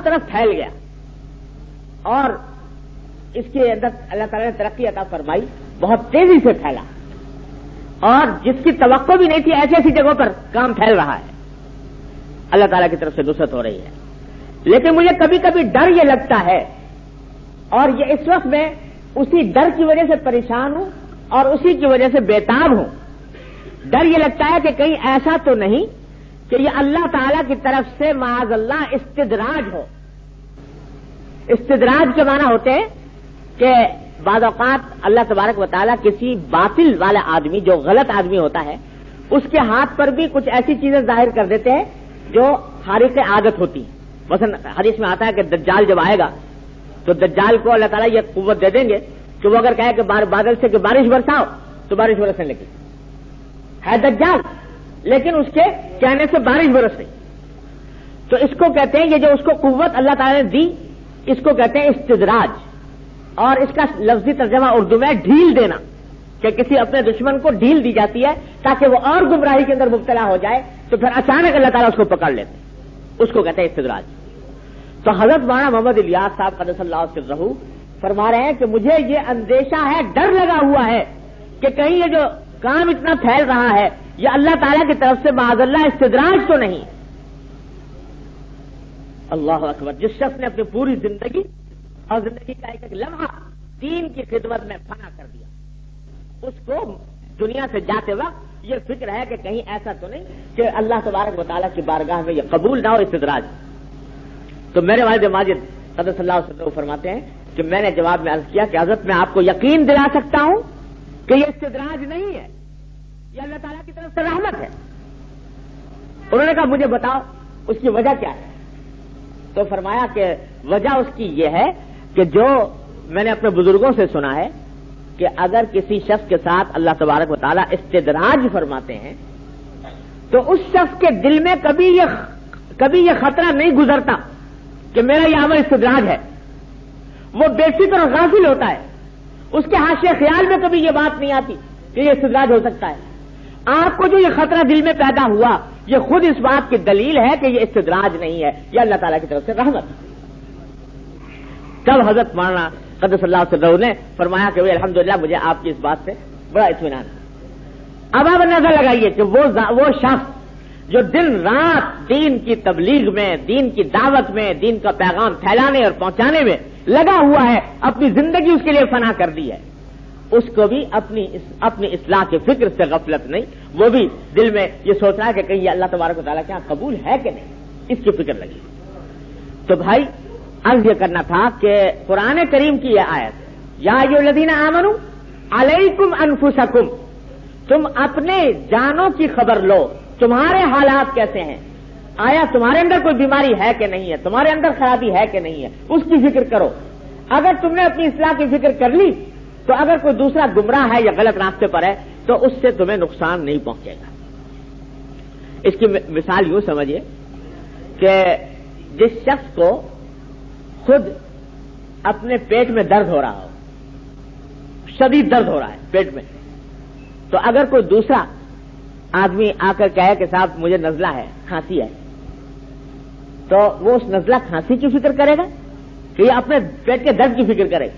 طرف پھیل گیا اور اس کے اندر اللہ تعالیٰ نے ترقی عطا فرمائی، بہت تیزی سے پھیلا اور جس کی توقع بھی نہیں تھی ایسی ایسی جگہوں پر کام پھیل رہا ہے، اللہ تعالیٰ کی طرف سے نصرت ہو رہی ہے۔ لیکن مجھے کبھی کبھی ڈر یہ لگتا ہے، اور یہ اس وقت میں اسی ڈر کی وجہ سے پریشان ہوں اور اسی کی وجہ سے بیتاب ہوں۔ ڈر یہ لگتا ہے کہ کہیں ایسا تو نہیں کہ یہ اللہ تعالیٰ کی طرف سے معاذ اللہ استدراج ہو۔ استدراج کے معنی ہوتے ہیں کہ بعض اوقات اللہ تبارک و تعالیٰ کسی باطل والا آدمی، جو غلط آدمی ہوتا ہے، اس کے ہاتھ پر بھی کچھ ایسی چیزیں ظاہر کر دیتے ہیں جو خارق عادت ہوتی ہیں۔ مثلا حدیث میں آتا ہے کہ دجال جب آئے گا تو دجال کو اللہ تعالیٰ یہ قوت دے دیں گے کہ وہ اگر کہے کہ بادل سے کہ بارش برساؤ تو بارش برسنے لگے، ہے دجال، لیکن اس کے کہنے سے بارش برس رہی۔ تو اس کو کہتے ہیں، یہ جو اس کو قوت اللہ تعالیٰ نے دی، اس کو کہتے ہیں استدراج، اور اس کا لفظی ترجمہ اردو میں ڈھیل دینا، کہ کسی اپنے دشمن کو ڈھیل دی جاتی ہے تاکہ وہ اور گمراہی کے اندر مبتلا ہو جائے، تو پھر اچانک اللہ تعالیٰ اس کو پکڑ لیتے، اس کو کہتے ہیں استدراج۔ تو حضرت مولانا محمد الیاس صاحب قدس اللہ سرہ فرما رہے ہیں کہ مجھے یہ اندیشہ ہے، ڈر لگا ہوا ہے کہ کہیں یہ جو کام اتنا پھیل رہا ہے یہ اللہ تعالیٰ کی طرف سے معاذ اللہ استدراج تو نہیں۔ اللہ اکبر! جس شخص نے اپنی پوری زندگی اور زندگی کا ایک ایک لمحہ دین کی خدمت میں فنا کر دیا، اس کو دنیا سے جاتے وقت یہ فکر ہے کہ کہیں ایسا تو نہیں کہ اللہ تبارک و تعالیٰ کی بارگاہ میں یہ قبول نہ ہو استدراج۔ تو میرے والد ماجد قدس اللہ وسلم فرماتے ہیں کہ میں نے جواب میں عرض کیا کہ حضرت میں آپ کو یقین دلا سکتا ہوں کہ یہ استدراج نہیں ہے، یہ اللہ تعالیٰ کی طرف سے رحمت ہے۔ انہوں نے کہا مجھے بتاؤ اس کی وجہ کیا ہے؟ تو فرمایا کہ وجہ اس کی یہ ہے کہ جو میں نے اپنے بزرگوں سے سنا ہے کہ اگر کسی شخص کے ساتھ اللہ تبارک و تعالیٰ استدراج فرماتے ہیں تو اس شخص کے دل میں کبھی یہ خطرہ نہیں گزرتا کہ میرا یہ عمل استدراج ہے، وہ بے فکر اور غافل ہوتا ہے، اس کے حاشیے خیال میں کبھی یہ بات نہیں آتی کہ یہ استدراج ہو سکتا ہے۔ آپ کو جو یہ خطرہ دل میں پیدا ہوا یہ خود اس بات کی دلیل ہے کہ یہ استدراج نہیں ہے، یہ اللہ تعالیٰ کی طرف سے رحمت ہے۔ تب حضرت مولانا قدس اللہ سرہ نے فرمایا کہ الحمدللہ مجھے آپ کی اس بات سے بڑا اطمینان ہے۔ اب آپ نظر لگائیے کہ وہ شخص جو دن رات دین کی تبلیغ میں، دین کی دعوت میں، دین کا پیغام پھیلانے اور پہنچانے میں لگا ہوا ہے، اپنی زندگی اس کے لیے فنا کر دی ہے، اس کو بھی اپنی اصلاح کی فکر سے غفلت نہیں، وہ بھی دل میں یہ سوچ رہا ہے کہ کہیں یہ اللہ تبارک و تعالیٰ کیا قبول ہے کہ نہیں، اس کی فکر لگی۔ تو بھائی عرض یہ کرنا تھا کہ قرآن کریم کی یہ آیت یا ایھا الذین آمنوا علیکم انفسکم، تم اپنے جانوں کی خبر لو، تمہارے حالات کیسے ہیں، آیا تمہارے اندر کوئی بیماری ہے کہ نہیں ہے، تمہارے اندر خرابی ہے کہ نہیں ہے، اس کی فکر کرو۔ اگر تم نے اپنی اصلاح کی فکر کر لی تو اگر کوئی دوسرا گمراہ ہے یا غلط راستے پر ہے تو اس سے تمہیں نقصان نہیں پہنچے گا۔ اس کی مثال یوں سمجھیے کہ جس شخص کو خود اپنے پیٹ میں درد ہو رہا ہو، شدید درد ہو رہا ہے پیٹ میں، تو اگر کوئی دوسرا آدمی آ کر کہے کہ صاحب مجھے نزلہ ہے، کھانسی ہے، تو وہ اس نزلہ کھانسی کی فکر کرے گا کہ یہ اپنے پیٹ کے درد کی فکر کرے گا؟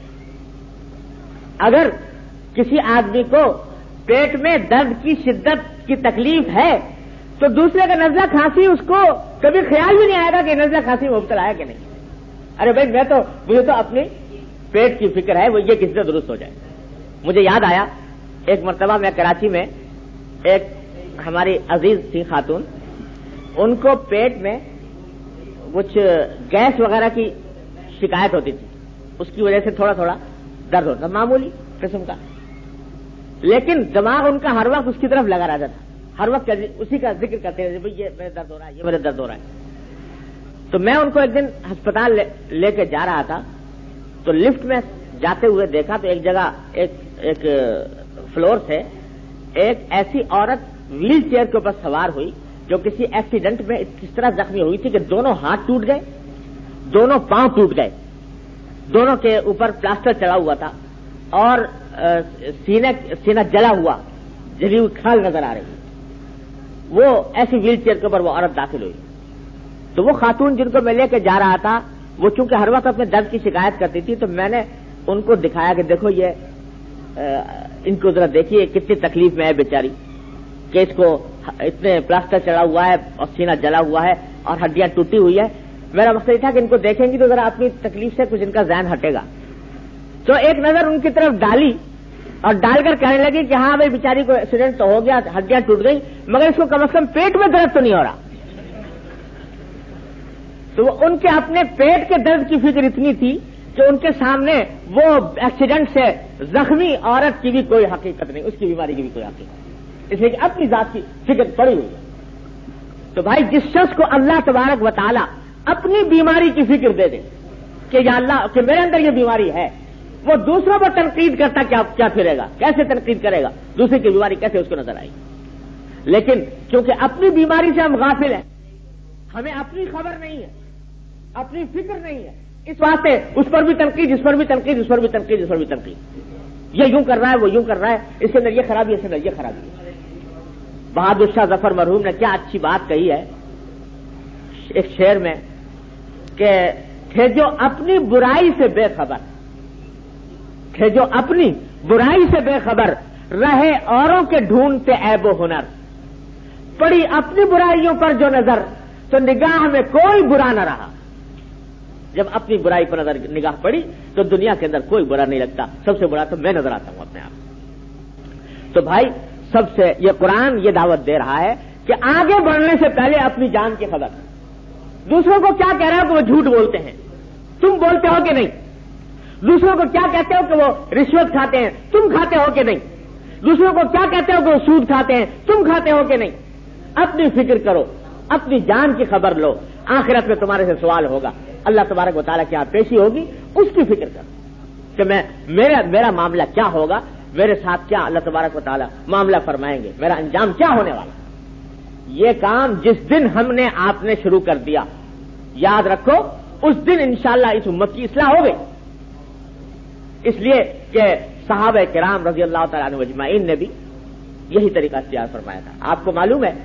اگر کسی آدمی کو پیٹ میں درد کی شدت کی تکلیف ہے تو دوسرے کا نزلہ کھانسی اس کو کبھی خیال بھی نہیں آئے گا کہ نزلہ کھانسی میں مبتلا ہے کہ نہیں۔ ارے بھائی مجھے تو اپنی پیٹ کی فکر ہے، وہ یہ کس سے درست ہو جائے۔ مجھے یاد آیا ایک مرتبہ میں کراچی میں ایک ہماری عزیز تھی خاتون، ان کو پیٹ میں کچھ گیس وغیرہ کی شکایت ہوتی تھی، اس کی وجہ سے تھوڑا تھوڑا درد ہوتا، معمولی قسم کا، لیکن دماغ ان کا ہر وقت اس کی طرف لگا رہتا تھا، ہر وقت اسی کا ذکر کرتے رہتے، بھائی یہ میرے درد ہو رہا ہے، یہ میرے درد ہو رہا ہے۔ تو میں ان کو ایک دن ہسپتال لے کے جا رہا تھا، تو لفٹ میں جاتے ہوئے دیکھا تو ایک جگہ ایک فلور سے ایک ایسی عورت ویل چیئر کے اوپر سوار ہوئی جو کسی ایکسیڈنٹ میں اس طرح زخمی ہوئی تھی کہ دونوں ہاتھ ٹوٹ گئے، دونوں پاؤں ٹوٹ گئے، دونوں کے اوپر پلاسٹر چڑھا ہوا تھا اور سینہ جلا ہوا، جلی ہوئی کھال نظر آ رہی۔ وہ ایسی ویل چیئر کے اوپر وہ عورت داخل ہوئی، تو وہ خاتون جن کو میں لے کے جا رہا تھا وہ چونکہ ہر وقت اپنے درد کی شکایت کرتی تھی تو میں نے ان کو دکھایا کہ دیکھو یہ ان کو ذرا دیکھیے کتنی تکلیف میں ہے بیچاری کہ اس کو اتنے پلاسٹر چڑھا ہوا ہے اور سینہ جلا ہوا ہے اور ہڈیاں ٹوٹی ہوئی ہے. میرا مقصد یہ تھا کہ ان کو دیکھیں گی تو ذرا اپنی تکلیف سے کچھ ان کا ذہن ہٹے گا. تو ایک نظر ان کی طرف ڈالی اور ڈال کر کہنے لگی کہ ہاں بھائی بیچاری کو ایکسیڈنٹ تو ہو گیا, ہڈیاں ٹوٹ گئی, مگر اس کو کم از کم پیٹ میں درد تو نہیں ہو رہا. تو وہ ان کے اپنے پیٹ کے درد کی فکر اتنی تھی کہ ان کے سامنے وہ ایکسیڈنٹ سے زخمی عورت کی بھی کوئی حقیقت نہیں, اس کی بیماری کی بھی کوئی حقیقت نہیں, اس لیے کہ اپنی ذات کی فکر پڑی ہوئی ہے. تو بھائی جس شخص کو اللہ تبارک و تعالی اپنی بیماری کی فکر دے دے کہ یا اللہ کہ میرے اندر یہ بیماری ہے, وہ دوسروں پر تنقید کرتا کیا پھرے گا, کیسے تنقید کرے گا, دوسرے کی بیماری کیسے اس کو نظر آئے گی. لیکن چونکہ اپنی بیماری سے ہم غافل ہیں, ہمیں اپنی خبر نہیں ہے, اپنی فکر نہیں ہے, اس واسطے اس پر بھی تنقید, اس پر بھی تنقید, اس پر بھی تنقید, اس پر بھی تنقید, یہ یوں کر رہا ہے, وہ یوں کر رہا ہے, اس کے اندر یہ خرابی, اس کے اندر یہ خرابی ہے. بہادر شاہ ظفر مرحوم نے کیا اچھی بات کہی ہے ایک شعر میں کہ تھے جو اپنی برائی سے بے خبر, تھے جو اپنی برائی سے بے خبر, رہے اوروں کے ڈھونڈتے عیب و ہنر. پڑی اپنی برائیوں پر جو نظر تو نگاہ میں کوئی برا نہ رہا. جب اپنی برائی پر نگاہ پڑی تو دنیا کے اندر کوئی برا نہیں لگتا, سب سے برا تو میں نظر آتا ہوں اپنے آپ. تو بھائی سب سے یہ قرآن یہ دعوت دے رہا ہے کہ آگے بڑھنے سے پہلے اپنی جان کی خبر. دوسروں کو کیا کہہ رہا ہے کہ وہ جھوٹ بولتے ہیں, تم بولتے ہو کہ نہیں. دوسروں کو کیا کہتے ہو کہ وہ رشوت کھاتے ہیں, تم کھاتے ہو کہ نہیں. دوسروں کو کیا کہتے ہو کہ وہ سود کھاتے ہیں, تم کھاتے ہو کہ نہیں. اپنی فکر کرو, اپنی جان کی خبر لو, آخرت میں تمہارے سے سوال ہوگا, اللہ تبارک و تعالیٰ کی یہاں پیشی ہوگی, اس کی فکر کرو کہ میرا معاملہ کیا ہوگا, میرے ساتھ کیا اللہ تبارک و تعالیٰ معاملہ فرمائیں گے, میرا انجام کیا ہونے والا. یہ کام جس دن ہم نے آپ نے شروع کر دیا, یاد رکھو اس دن انشاءاللہ اس امت کی اصلاح ہو گئی. اس لیے کہ صحابہ کرام رضی اللہ تعالیٰ عنہ اجمعین نے بھی یہی طریقہ اختیار فرمایا تھا. آپ کو معلوم ہے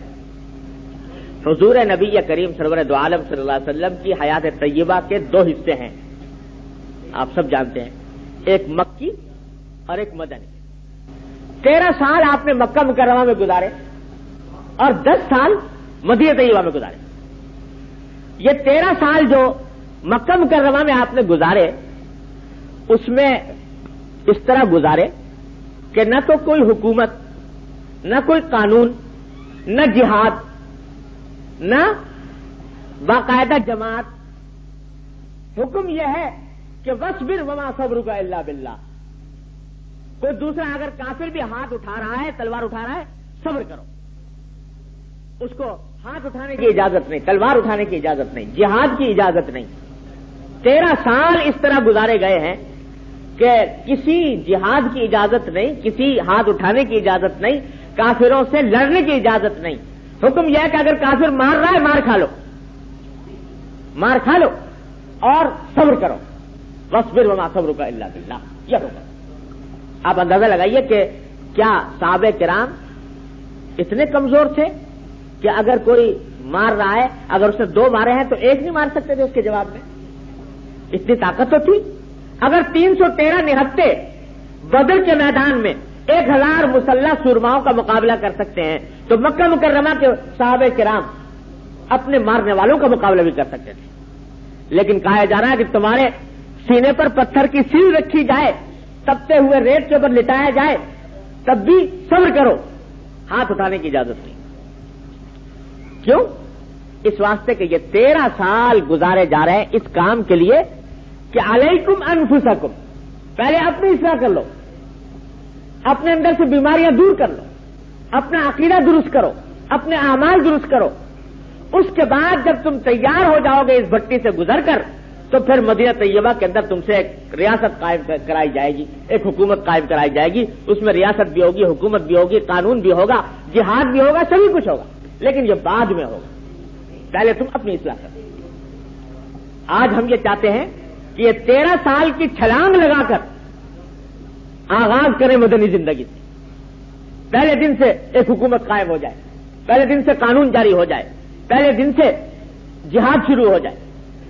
حضور نبی کریم سرور دو عالم صلی اللہ علیہ وسلم کی حیات طیبہ کے دو حصے ہیں, آپ سب جانتے ہیں, ایک مکی اور ایک مدنی. 13 سال آپ نے مکہ مکرمہ میں گزارے اور 10 سال مدینہ طیبہ میں گزارے. یہ 13 سال جو مکہ مکرمہ میں آپ نے گزارے اس میں اس طرح گزارے کہ نہ تو کوئی حکومت, نہ کوئی قانون, نہ جہاد, نہ باقاعدہ جماعت. حکم یہ ہے کہ وَاصْبِرْ وَمَا صَبْرُكَ إِلَّا بِاللَّهِ. کوئی دوسرا اگر کافر بھی ہاتھ اٹھا رہا ہے, تلوار اٹھا رہا ہے, صبر کرو. اس کو ہاتھ اٹھانے کی اجازت نہیں, تلوار اٹھانے کی اجازت نہیں, جہاد کی اجازت نہیں. 13 سال اس طرح گزارے گئے ہیں کہ کسی جہاد کی اجازت نہیں, کسی ہاتھ اٹھانے کی اجازت نہیں, کافروں سے لڑنے کی اجازت نہیں. حکم یہ ہے کہ اگر کافر مار رہا ہے مار کھا لو, مار کھا لو اور صبر کرو. وَاصْبِرْ وَمَا صَبْرُكَ إِلَّا بِاللَّهِ. یہ حکم. آپ اندازہ لگائیے کہ کیا صحابہ کرام اتنے کمزور تھے کہ اگر کوئی مار رہا ہے, اگر اس نے 2 مارے ہیں تو 1 نہیں مار سکتے تھے اس کے جواب میں. اتنی طاقت تو تھی. اگر 313 نہتے بدر کے میدان میں 1000 مسلح سورماؤں کا مقابلہ کر سکتے ہیں تو مکہ مکرمہ کے صحابہ کرام اپنے مارنے والوں کا مقابلہ بھی کر سکتے تھے. لیکن کہا جا رہا ہے کہ تمہارے سینے پر پتھر کی سیل رکھی جائے, تپتے ہوئے ریت کے اوپر لٹایا جائے, تب بھی صبر کرو, ہاتھ اٹھانے کی اجازت نہیں. کیوں؟ اس واسطے کہ یہ 13 سال گزارے جا رہے ہیں اس کام کے لیے کہ علیکم انفسکم, پہلے اپنی اصلاح کر لو, اپنے اندر سے بیماریاں دور کر لو, اپنا عقیدہ درست کرو, اپنے اعمال درست کرو. اس کے بعد جب تم تیار ہو جاؤ گے اس بھٹی سے گزر کر تو پھر مدینہ طیبہ کے اندر تم سے ایک ریاست قائم کرائی جائے گی, ایک حکومت قائم کرائی جائے گی. اس میں ریاست بھی ہوگی, حکومت بھی ہوگی, قانون بھی ہوگا, جہاد بھی ہوگا, سبھی کچھ ہوگا. لیکن یہ بعد میں ہوگا, پہلے تم اپنی اصلاح کرو. آج ہم یہ چاہتے ہیں کہ یہ 13 سال کی چھلانگ لگا کر آغاز کریں مدنی زندگی سے. پہلے دن سے ایک حکومت قائم ہو جائے, پہلے دن سے قانون جاری ہو جائے, پہلے دن سے جہاد شروع ہو جائے.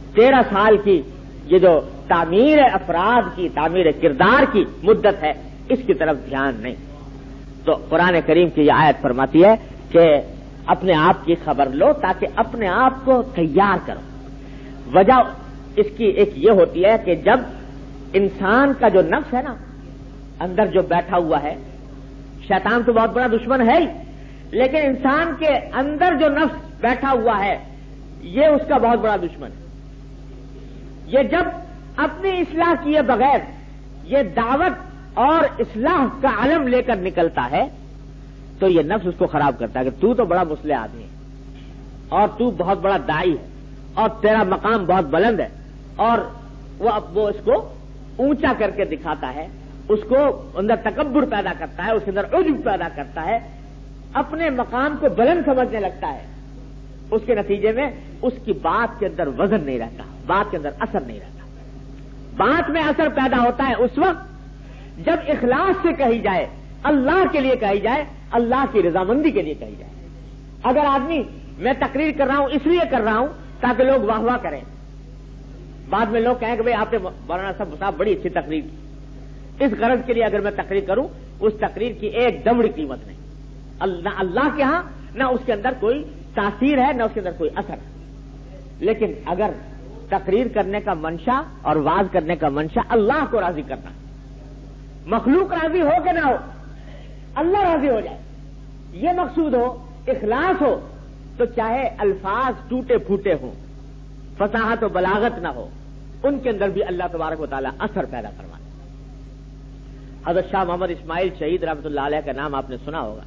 13 سال کی یہ جو تعمیر افراد کی، تعمیر کردار کی مدت ہے، اس کی طرف دھیان نہیں. تو قرآن کریم کی یہ آیت فرماتی ہے کہ اپنے آپ کی خبر لو تاکہ اپنے آپ کو تیار کرو. وجہ اس کی ایک یہ ہوتی ہے کہ جب انسان کا جو نفس ہے نا اندر جو بیٹھا ہوا ہے، شیطان تو بہت بڑا دشمن ہے ہی، لیکن انسان کے اندر جو نفس بیٹھا ہوا ہے یہ اس کا بہت بڑا دشمن ہے. یہ جب اپنی اصلاح کیے بغیر یہ دعوت اور اصلاح کا علم لے کر نکلتا ہے تو یہ نفس اس کو خراب کرتا ہے کہ تو بڑا مصلح آدمی ہے اور تو بہت بڑا داعی ہے اور تیرا مقام بہت بلند ہے، اور وہ اس کو اونچا کر کے دکھاتا ہے، اس کو اندر تکبر پیدا کرتا ہے، اس کے اندر عجب پیدا کرتا ہے، اپنے مقام کو بلند سمجھنے لگتا ہے. اس کے نتیجے میں اس کی بات کے اندر وزن نہیں رہتا، بات کے اندر اثر نہیں رہتا. بات میں اثر پیدا ہوتا ہے اس وقت جب اخلاص سے کہی جائے، اللہ کے لیے کہی جائے، اللہ کی رضامندی کے لیے کہی جائے. اگر آدمی میں تقریر کر رہا ہوں اس لیے کر رہا ہوں تاکہ لوگ واہ واہ کریں، بعد میں لوگ کہیں کہ بھئی آپ نے مولانا صاحب بڑی اچھی تقریر کی، اس غرض کے لیے اگر میں تقریر کروں اس تقریر کی ایک دمڑی قیمت نہیں. نہ اللہ کے ہاں نہ اس کے اندر کوئی تاثیر ہے، نہ اس کے اندر کوئی اثر ہے. لیکن اگر تقریر کرنے کا منشا اور واز کرنے کا منشا اللہ کو راضی کرنا، مخلوق راضی ہو کہ نہ ہو، اللہ راضی ہو جائے، یہ مقصود ہو، اخلاص ہو، تو چاہے الفاظ ٹوٹے پھوٹے ہوں، فصاحت و بلاغت نہ ہو، ان کے اندر بھی اللہ تبارک و تعالیٰ اثر پیدا کروانا. حضرت شاہ محمد اسماعیل شہید رحمۃ اللہ علیہ کا نام آپ نے سنا ہوگا.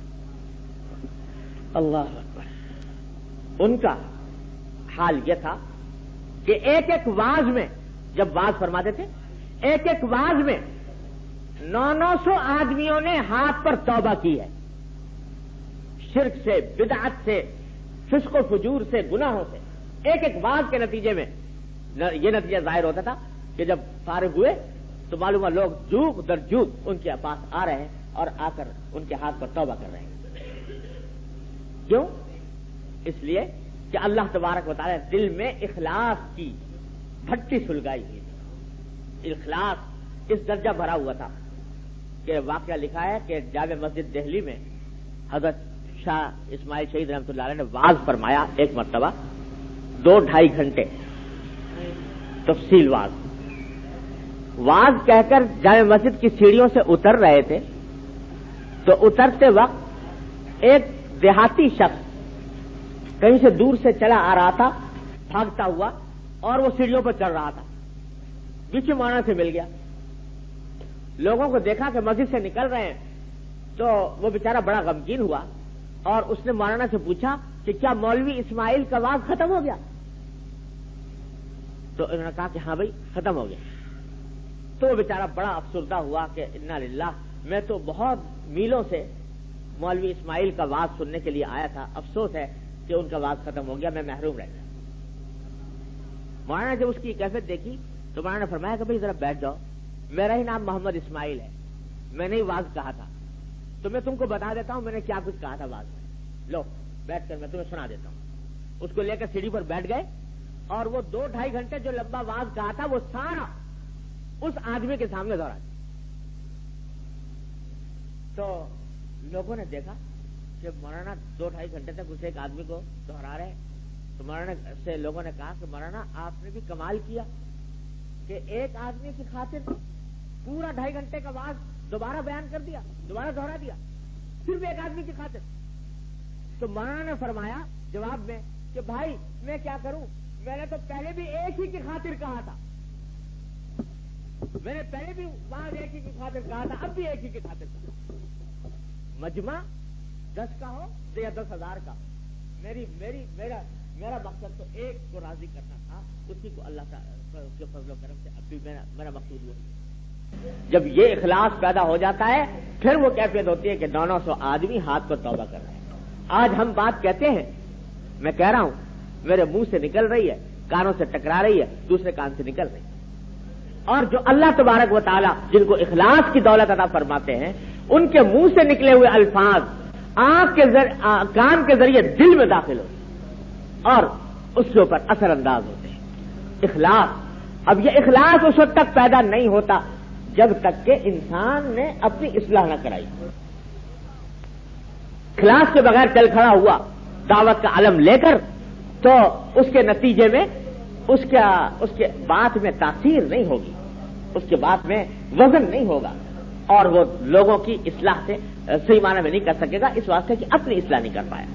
اللہ اکبر. ان کا حال یہ تھا کہ ایک ایک واز میں جب واز فرماتے تھے، ایک ایک واز میں 900 آدمیوں نے ہاتھ پر توبہ کی ہے، شرک سے، بدعت سے، فسق و فجور سے، گناہوں سے. ایک ایک واز کے نتیجے میں یہ نتیجہ ظاہر ہوتا تھا کہ جب فارغ ہوئے تو معلوم ہے لوگ جوق در جوق ان کے پاس آ رہے ہیں اور آ کر ان کے ہاتھ پر توبہ کر رہے ہیں. کیوں؟ اس لیے کہ اللہ تبارک و تعالی دل میں اخلاص کی بھٹی سلگائی ہوئی تھی. اخلاص اس درجہ بھرا ہوا تھا کہ واقعہ لکھا ہے کہ جامع مسجد دہلی میں حضرت شاہ اسماعیل شہید رحمۃ اللہ علیہ نے واز فرمایا ایک مرتبہ 2-2.5 گھنٹے تفصیل واز کہہ کر جامع مسجد کی سیڑھیوں سے اتر رہے تھے تو اترتے وقت ایک دیہاتی شخص کہیں سے دور سے چلا آ رہا تھا بھاگتا ہوا اور وہ سیڑھیوں پر چڑھ رہا تھا، بیچ مولانا سے مل گیا. لوگوں کو دیکھا کہ مسجد سے نکل رہے ہیں تو وہ بیچارہ بڑا غمگین ہوا اور اس نے مولانا سے پوچھا کہ کیا مولوی اسماعیل کا واز ختم ہو گیا؟ تو انہوں نے کہا کہ ہاں بھائی ختم ہو گیا. تو وہ بیچارہ بڑا افسردہ ہوا کہ انا للہ، میں تو بہت میلوں سے مولوی اسماعیل کا واز سننے کے لیے آیا تھا، افسوس ہے کہ ان کا واز ختم ہو گیا، میں محروم رہ گیا. مولانا نے جب اس کی کیفیت دیکھی تو مولانا نے فرمایا کہ بھائی ذرا بیٹھ جاؤ، میرا ہی نام محمد اسماعیل ہے، میں نے ہی واز کہا تھا، تو میں تم کو بتا دیتا ہوں میں نے کیا کچھ کہا تھا واز میں، لو بیٹھ کر میں تمہیں سنا دیتا ہوں. اس کو لے کر سیڑھی پر بیٹھ گئے اور وہ 2-2.5 گھنٹے جو لمبا واز کہا تھا وہ سارا اس آدمی کے سامنے دہرا دیا. تو لوگوں نے دیکھا کہ مولانا 2-2.5 گھنٹے تک اسے ایک آدمی کو دہرا رہے. تو مولانا سے لوگوں نے کہا کہ مولانا آپ نے بھی کمال کیا کہ ایک آدمی کی خاطر پورا 2.5 گھنٹے کا واز دوبارہ بیان کر دیا، دوبارہ دہرا دیا، صرف ایک آدمی کی خاطر. تو مولانا نے فرمایا جواب میں کہ بھائی میں کیا کروں، میں نے تو پہلے بھی ایک ہی کی خاطر کہا تھا، میں نے پہلے بھی واز ایک ہی کی خاطر کہا تھا، اب بھی ایک ہی کی خاطر کہا. مجمع 10 کا ہو یا 10,000 کا ہو، میرا مقصد تو ایک کو راضی کرنا تھا، اسی کو اللہ تعالی کے فضل و کرم سے اب بھی میرا مقصود وہی. جب یہ اخلاص پیدا ہو جاتا ہے پھر وہ کیفیت ہوتی ہے کہ 900 آدمی ہاتھ پر توبہ کر رہے ہیں. آج ہم بات کہتے ہیں، میں کہہ رہا ہوں میرے منہ سے نکل رہی ہے، کانوں سے ٹکرا رہی ہے، دوسرے کان سے نکل رہی ہے. اور جو اللہ تبارک و تعالی جن کو اخلاص کی دولت عطا فرماتے ہیں ان کے منہ سے نکلے ہوئے الفاظ کان کے ذریعے دل میں داخل ہوتے اور اس کے اوپر اثر انداز ہوتے ہیں. اخلاص، اب یہ اخلاص اس وقت تک پیدا نہیں ہوتا جب تک کہ انسان نے اپنی اصلاح نہ کرائی. اخلاص کے بغیر چل کھڑا ہوا دعوت کا علم لے کر تو اس کے نتیجے میں اس کے بات میں تاثیر نہیں ہوگی، اس کے بات میں وزن نہیں ہوگا، اور وہ لوگوں کی اصلاح سے صحیح معنی میں نہیں کر سکے گا، اس واسطے کہ اپنی اصلاح نہیں کر پایا.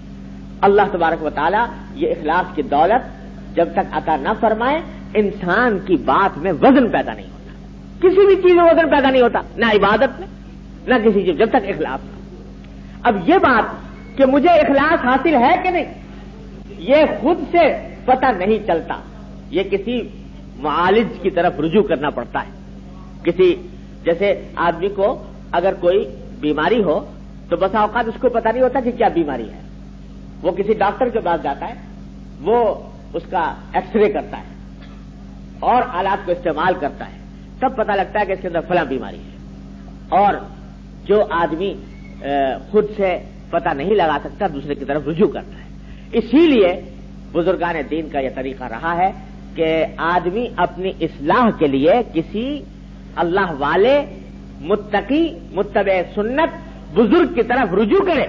اللہ تبارک و تعالی یہ اخلاص کی دولت جب تک عطا نہ فرمائے انسان کی بات میں وزن پیدا نہیں ہوتا، کسی بھی چیز میں وزن پیدا نہیں ہوتا، نہ عبادت میں نہ کسی چیز، جب تک اخلاص نہ. اب یہ بات کہ مجھے اخلاص حاصل ہے کہ نہیں یہ خود سے پتہ نہیں چلتا، یہ کسی معالج کی طرف رجوع کرنا پڑتا ہے. کسی جیسے آدمی کو اگر کوئی بیماری ہو تو بسا اوقات اس کو پتہ نہیں ہوتا کہ کیا بیماری ہے، وہ کسی ڈاکٹر کے پاس جاتا ہے، وہ اس کا ایکس رے کرتا ہے اور آلات کو استعمال کرتا ہے، تب پتہ لگتا ہے کہ اس کے اندر فلاں بیماری ہے. اور جو آدمی خود سے پتہ نہیں لگا سکتا دوسرے کی طرف رجوع کرتا ہے. اسی لیے بزرگان دین کا یہ طریقہ رہا ہے کہ آدمی اپنی اصلاح کے لیے کسی اللہ والے متقی متبع سنت بزرگ کی طرف رجوع کرے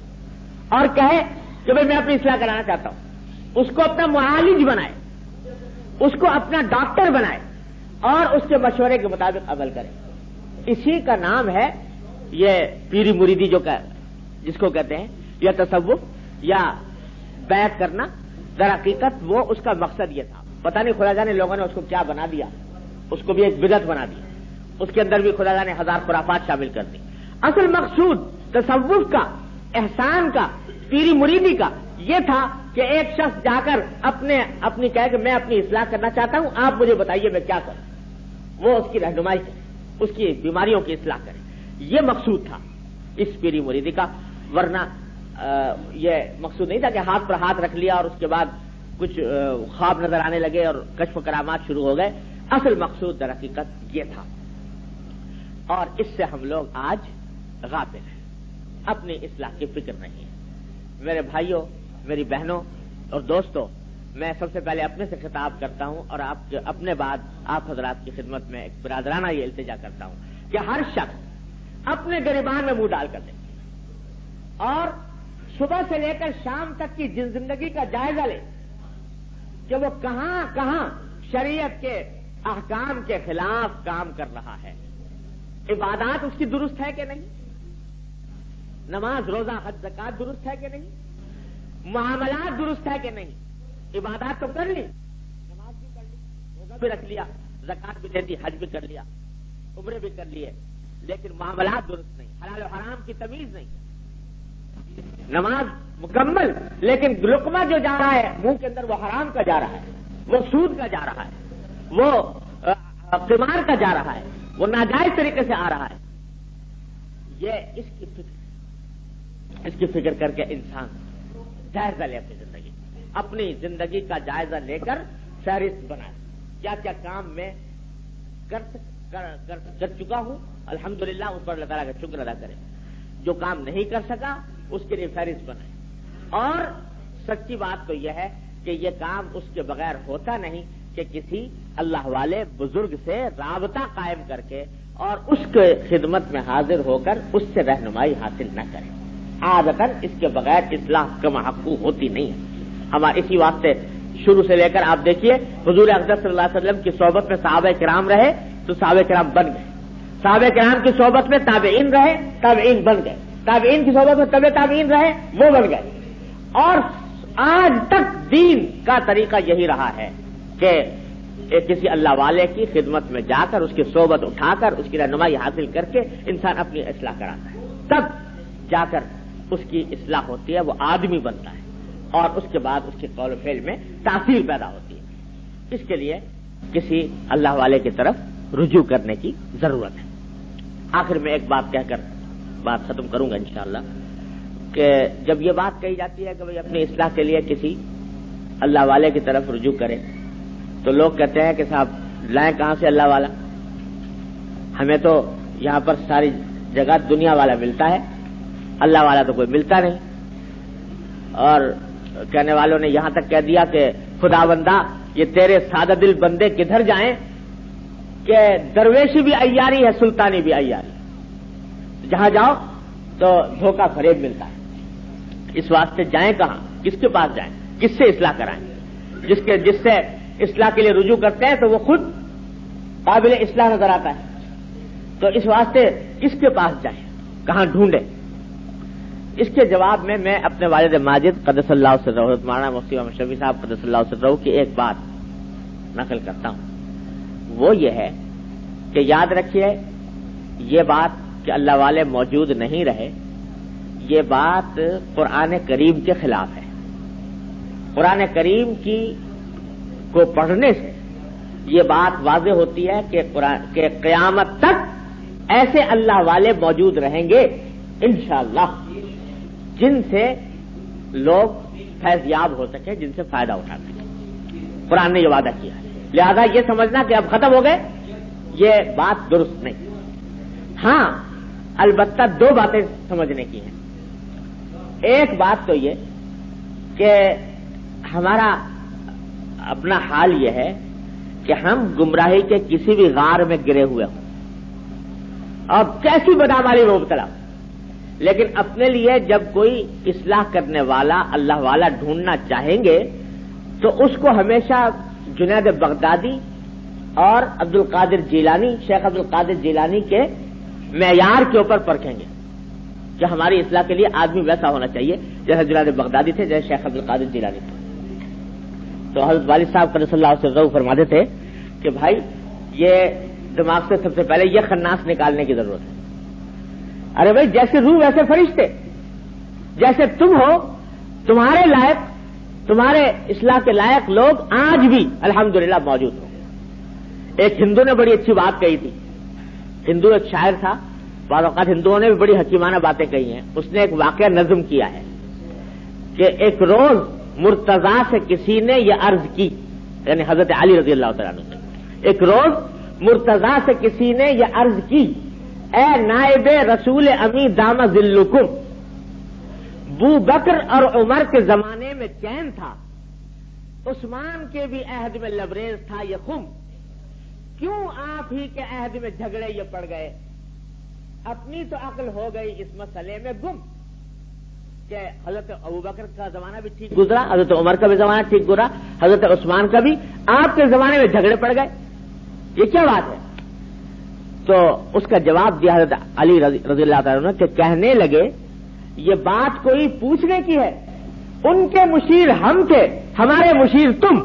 اور کہے کہ بھئی میں اپنی اصلاح کرانا چاہتا ہوں، اس کو اپنا معالج بنائے، اس کو اپنا ڈاکٹر بنائے اور اس کے مشورے کے مطابق عمل کرے. اسی کا نام ہے یہ پیری مریدی جس کو کہتے ہیں، یا تصوف یا بیعت کرنا. در حقیقت وہ اس کا مقصد یہ تھا، پتہ نہیں خدا جانے لوگوں نے اس کو کیا بنا دیا، اس کو بھی ایک بدعت بنا دیا، اس کے اندر بھی خدا جانے ہزار خرافات شامل کر دی. اصل مقصود تصوف کا، احسان کا، پیری مریدی کا یہ تھا کہ ایک شخص جا کر اپنی کہے کہ میں اپنی اصلاح کرنا چاہتا ہوں، آپ مجھے بتائیے میں کیا کروں. وہ اس کی رہنمائی کرے، اس کی بیماریوں کی اصلاح کرے. یہ مقصود تھا اس پیری مریدی کا. ورنہ یہ مقصود نہیں تھا کہ ہاتھ پر ہاتھ رکھ لیا اور اس کے بعد کچھ خواب نظر آنے لگے اور کشف و کرامات شروع ہو گئے. اصل مقصود در حقیقت یہ تھا، اور اس سے ہم لوگ آج غافل ہیں، اپنی اصلاح کی فکر نہیں ہے. میرے بھائیوں، میری بہنوں اور دوستوں، میں سب سے پہلے اپنے سے خطاب کرتا ہوں اور آپ کے اپنے بعد آپ حضرات کی خدمت میں ایک برادرانہ یہ التجا کرتا ہوں کہ ہر شخص اپنے گریبان میں منہ ڈال کر دے اور صبح سے لے کر شام تک کی زندگی کا جائزہ لے کہ وہ کہاں کہاں شریعت کے احکام کے خلاف کام کر رہا ہے. عبادات اس کی درست ہے کہ نہیں؟ نماز روزہ حج زکات درست ہے کہ نہیں؟ معاملات درست ہے کہ نہیں؟ عبادات تو کر لی، نماز بھی کر لی، روزہ بھی رکھ لیا، زکات بھی دے دی، حج بھی کر لیا، عمرے بھی کر لیے، لیکن معاملات درست نہیں، حلال و حرام کی تمیز نہیں. نماز مکمل لیکن لقمہ جو جا رہا ہے منہ کے اندر وہ حرام کا جا رہا ہے، وہ سود کا جا رہا ہے، وہ قمار کا جا رہا ہے، وہ ناجائز طریقے سے آ رہا ہے. یہ اس کی فکر کر کے انسان جائزہ لے اپنی زندگی کا جائزہ لے کر فہرست بنائے کیا کیا کام میں کر چکا ہوں، الحمدللہ اس پر اللہ تعالیٰ کا شکر ادا کرے. جو کام نہیں کر سکا اس کے لیے فہرست بنائے. اور سچی بات تو یہ ہے کہ یہ کام اس کے بغیر ہوتا نہیں کہ کسی اللہ والے بزرگ سے رابطہ قائم کر کے اور اس کے خدمت میں حاضر ہو کر اس سے رہنمائی حاصل نہ کرے. عادتاً اس کے بغیر اصلاح کم حقو ہوتی نہیں ہے. ہمارے اسی واسطے شروع سے لے کر آپ دیکھیے حضور اقدس صلی اللہ علیہ وسلم کی صحبت میں صحابہ کرام رہے تو صحابہ کرام بن گئے، صحابہ کرام کی صحبت میں تابعین رہے، تابعین بن گئے، تابعین کی صحبت میں تبع تابعین رہے، وہ بن گئے. اور آج تک دین کا طریقہ یہی رہا ہے کہ کسی اللہ والے کی خدمت میں جا کر اس کی صحبت اٹھا کر اس کی رہنمائی حاصل کر کے انسان اپنی اصلاح کراتا ہے، تب جا کر اس کی اصلاح ہوتی ہے، وہ آدمی بنتا ہے اور اس کے بعد اس کے قول و فعل میں تاثیر پیدا ہوتی ہے. اس کے لیے کسی اللہ والے کی طرف رجوع کرنے کی ضرورت ہے. آخر میں ایک بات کہہ کر بات ختم کروں گا انشاءاللہ کہ جب یہ بات کہی جاتی ہے کہ بھئی اپنی اصلاح کے لیے کسی اللہ والے کی طرف رجوع کرے تو لوگ کہتے ہیں کہ صاحب لائیں کہاں سے اللہ والا، ہمیں تو یہاں پر ساری جگہ دنیا والا ملتا ہے، اللہ والا تو کوئی ملتا نہیں. اور کہنے والوں نے یہاں تک کہہ دیا کہ خداوندہ یہ تیرے سادہ دل بندے کدھر جائیں کہ درویشی بھی عیاری ہے، سلطانی بھی عیاری، جہاں جاؤ تو دھوکہ فریب ملتا ہے. اس واسطے جائیں کہاں، کس کے پاس جائیں، کس سے اصلاح کرائیں؟ جس سے اصلاح کے لیے رجوع کرتے ہیں تو وہ خود قابل اصلاح نظر آتا ہے. تو اس واسطے کس کے پاس جائیں، کہاں ڈھونڈیں؟ اس کے جواب میں اپنے والد ماجد قدس اللہ سرہ مولانا مفتی محمد شفیع صاحب قدس اللہ سرہ کی ایک بات نقل کرتا ہوں. وہ یہ ہے کہ یاد رکھیے یہ بات کہ اللہ والے موجود نہیں رہے، یہ بات قرآن کریم کے خلاف ہے. قرآن کریم کو پڑھنے سے یہ بات واضح ہوتی ہے کہ قیامت تک ایسے اللہ والے موجود رہیں گے انشاءاللہ جن سے لوگ فیض یاب ہو سکے، جن سے فائدہ اٹھا سکے. قرآن نے یہ وعدہ کیا ہے، لہذا یہ سمجھنا کہ اب ختم ہو گئے یہ بات درست نہیں. ہاں البتہ دو باتیں سمجھنے کی ہیں. ایک بات تو یہ کہ ہمارا اپنا حال یہ ہے کہ ہم گمراہی کے کسی بھی غار میں گرے ہوئے ہوں، اب کیسی بدعمالی میں مبتلا، لیکن اپنے لیے جب کوئی اصلاح کرنے والا اللہ والا ڈھونڈنا چاہیں گے تو اس کو ہمیشہ جنید بغدادی اور عبد القادر جیلانی، شیخ عبد القادر جیلانی کے معیار کے اوپر پرکھیں گے کہ ہماری اصلاح کے لیے آدمی ویسا ہونا چاہیے جیسے جنید بغدادی تھے، جیسے شیخ عبد القادر جیلانی تھے. تو حضرت والد صاحب قدس اللہ سرہ فرماتے تھے کہ بھائی یہ دماغ سے سب سے پہلے یہ خناس نکالنے کی ضرورت ہے. ارے بھائی جیسے روح ویسے فرشتے، جیسے تم ہو تمہارے لائق، تمہارے اصلاح کے لائق لوگ آج بھی الحمدللہ موجود ہوں. ایک ہندو نے بڑی اچھی بات کہی تھی. ہندو ایک شاعر تھا، بعض اوقات ہندوؤں نے بھی بڑی حکیمانہ باتیں کہی ہیں. اس نے ایک واقعہ نظم کیا ہے کہ ایک روز مرتضیٰ سے کسی نے یہ عرض کی، یعنی حضرت علی رضی اللہ تعالیٰ عنہ سے، ایک روز مرتضیٰ سے کسی نے یہ عرض کی، اے نائب رسول امی دام ذلکم، بو بکر اور عمر کے زمانے میں چین تھا، عثمان کے بھی عہد میں لبریز تھا یہ خم، کیوں آپ ہی کے عہد میں جھگڑے یہ پڑ گئے، اپنی تو عقل ہو گئی اس مسئلے میں گم. کہ حضرت ابوبکر کا زمانہ بھی ٹھیک گزرا، حضرت عمر کا بھی زمانہ ٹھیک گزرا، حضرت عثمان کا بھی، آپ کے زمانے میں جھگڑے پڑ گئے، یہ کیا بات ہے؟ تو اس کا جواب دیا حضرت علی رضی اللہ تعالیٰ عنہ کہ کہنے لگے یہ بات کوئی پوچھنے کی ہے، ان کے مشیر ہم تھے، ہمارے مشیر تم.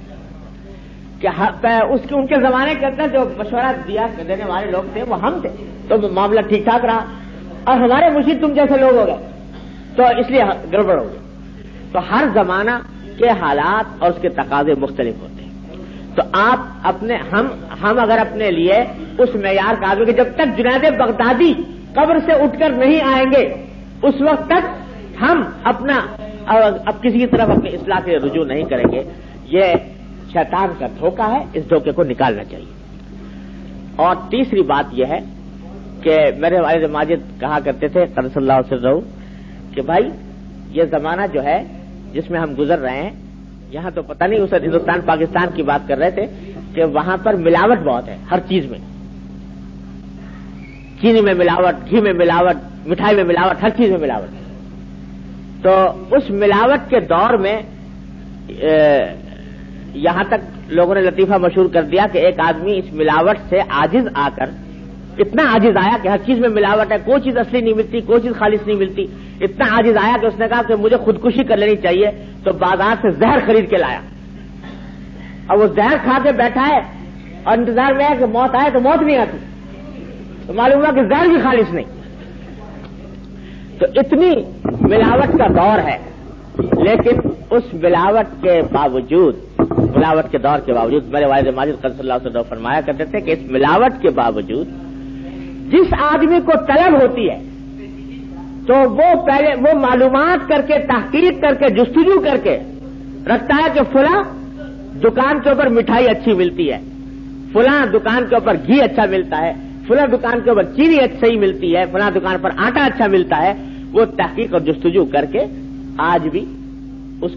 کہ ان کے زمانے کے اندر جو مشورہ دیا دینے والے لوگ تھے وہ ہم تھے، تو معاملہ ٹھیک ٹھاک رہا، اور ہمارے مشیر تم جیسے لوگ ہو گئے تو اس لیے گڑبڑ ہو گئی. تو ہر زمانہ کے حالات اور اس کے تقاضے مختلف ہوتے ہیں. تو آپ اپنے ہم اگر اپنے لیے اس معیار کا آدمی کہ جب تک جنید بغدادی قبر سے اٹھ کر نہیں آئیں گے اس وقت تک ہم اپنا اب کسی کی طرف اپنی اصلاح کے رجوع نہیں کریں گے. یہ شیطان کا دھوکہ ہے، اس دھوکے کو نکالنا چاہیے. اور تیسری بات یہ ہے کہ میرے والد ماجد کہا کرتے تھے قدس اللہ سرہ کہ بھائی یہ زمانہ جو ہے جس میں ہم گزر رہے ہیں، یہاں تو پتہ نہیں، اس ہندوستان پاکستان کی بات کر رہے تھے کہ وہاں پر ملاوٹ بہت ہے ہر چیز میں، چینی میں ملاوٹ، گھی میں ملاوٹ، مٹھائی میں ملاوٹ، ہر چیز میں ملاوٹ. تو اس ملاوٹ کے دور میں یہاں تک لوگوں نے لطیفہ مشہور کر دیا کہ ایک آدمی اس ملاوٹ سے عاجز آ کر اتنا عاجز آیا کہ ہر چیز میں ملاوٹ ہے، کوئی چیز اصلی نہیں ملتی، کوئی چیز خالص نہیں ملتی، اتنا عاجز آیا کہ اس نے کہا کہ مجھے خودکشی کر لینی چاہیے، تو بازار سے زہر خرید کے لایا. اب وہ زہر کھا کے بیٹھا ہے اور انتظار میں ہے کہ موت آئے تو موت نہیں آتی، تو معلوم ہوا کہ زہر بھی خالص نہیں. تو اتنی ملاوٹ کا دور ہے، لیکن اس ملاوٹ کے باوجود، ملاوٹ کے دور کے باوجود میرے والد ماجد قدس اللہ سرہ فرمایا کرتے تھے کہ اس ملاوٹ کے باوجود جس آدمی کو طلب ہوتی ہے تو وہ پہلے وہ معلومات کر کے، تحقیق کر کے، جستجو کر کے رکھتا ہے کہ فلاں دکان کے اوپر مٹھائی اچھی ملتی ہے، فلاں دکان کے اوپر گھی اچھا ملتا ہے، فلاں دکان کے اوپر چینی صحیح ملتی ہے، فلاں دکان پر آٹا اچھا ملتا ہے. وہ تحقیق اور جستجو کر کے آج بھی اس کو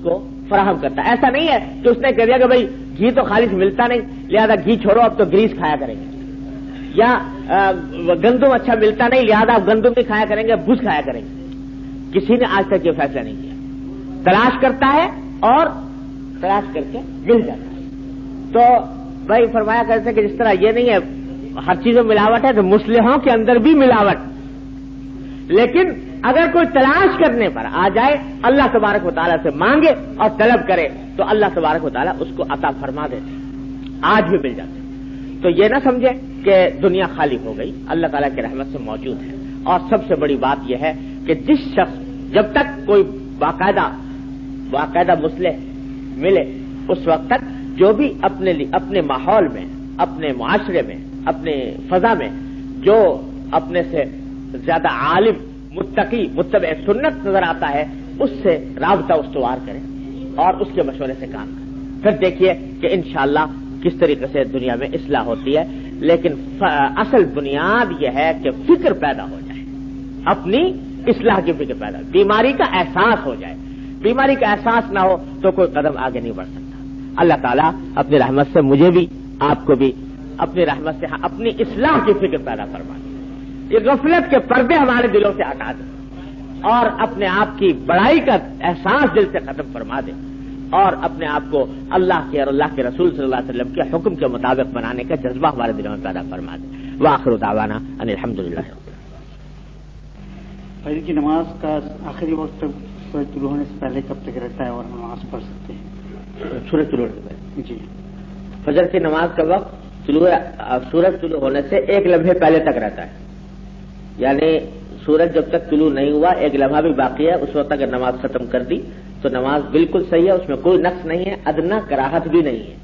فراہم کرتا ہے. ایسا نہیں ہے کہ اس نے کہہ دیا کہ بھائی گھی تو خالص ملتا نہیں لہذا گھی چھوڑو اب تو گریس کھایا کریں گے, یا گندم اچھا ملتا نہیں لہذا اب گندم نہیں کھایا کریں گے بھوس کھایا کریں گے. کسی نے آج تک یہ فیصلہ نہیں کیا. تلاش کرتا ہے اور تلاش کر کے مل جاتا ہے. تو بھائی فرمایا کرتے کہ جس طرح یہ نہیں ہے ہر چیز میں ملاوٹ ہے تو مصلحوں کے اندر بھی ملاوٹ, لیکن اگر کوئی تلاش کرنے پر آ جائے اللہ تبارک و تعالیٰ سے مانگے اور طلب کرے تو اللہ تبارک و تعالیٰ اس کو عطا فرما دیتے, آج بھی مل جاتے. تو یہ نہ سمجھے کہ دنیا خالی ہو گئی, اللہ تعالیٰ کی رحمت سے موجود ہے. اور سب سے بڑی بات یہ ہے کہ جس شخص جب تک کوئی باقاعدہ مصلح ملے اس وقت تک جو بھی اپنے ماحول میں, اپنے معاشرے میں, اپنے فضا میں جو اپنے سے زیادہ عالم, متقی, متبع سنت نظر آتا ہے اس سے رابطہ استوار کریں اور اس کے مشورے سے کام کریں. پھر دیکھیے کہ انشاءاللہ کس طریقے سے دنیا میں اصلاح ہوتی ہے. لیکن اصل بنیاد یہ ہے کہ فکر پیدا ہو جائے, اپنی اصلاح کی فکر پیدا, بیماری کا احساس ہو جائے. بیماری کا احساس نہ ہو تو کوئی قدم آگے نہیں بڑھ سکتا. اللہ تعالیٰ اپنی رحمت سے مجھے بھی آپ کو بھی اپنی رحمت سے اپنی اصلاح کی فکر پیدا فرما دے. یہ غفلت کے پردے ہمارے دلوں سے ہٹا دے اور اپنے آپ کی بڑائی کا احساس دل سے ختم فرما دے اور اپنے آپ کو اللہ کے اور اللہ کے رسول صلی اللہ علیہ وسلم کے حکم کے مطابق بنانے کا جذبہ ہمارے دلوں میں پیدا فرما دے. وآخر دعوانا ان الحمدللہ. فجر کی نماز کا آخری وقت سورج طلوع ہونے سے پہلے کب تک رہتا ہے اور ہم نماز پڑھ سکتے ہیں؟ سورج طلوع ہونے سے پہلے جی. فجر کی نماز کا وقت سورج طلوع ہونے سے ایک لمحے پہلے تک رہتا ہے. یعنی سورج جب تک طلوع نہیں ہوا ایک لمحہ بھی باقی ہے اس وقت اگر نماز ختم کر دی تو نماز بالکل صحیح ہے, اس میں کوئی نقص نہیں ہے, ادنا کراہت بھی نہیں ہے.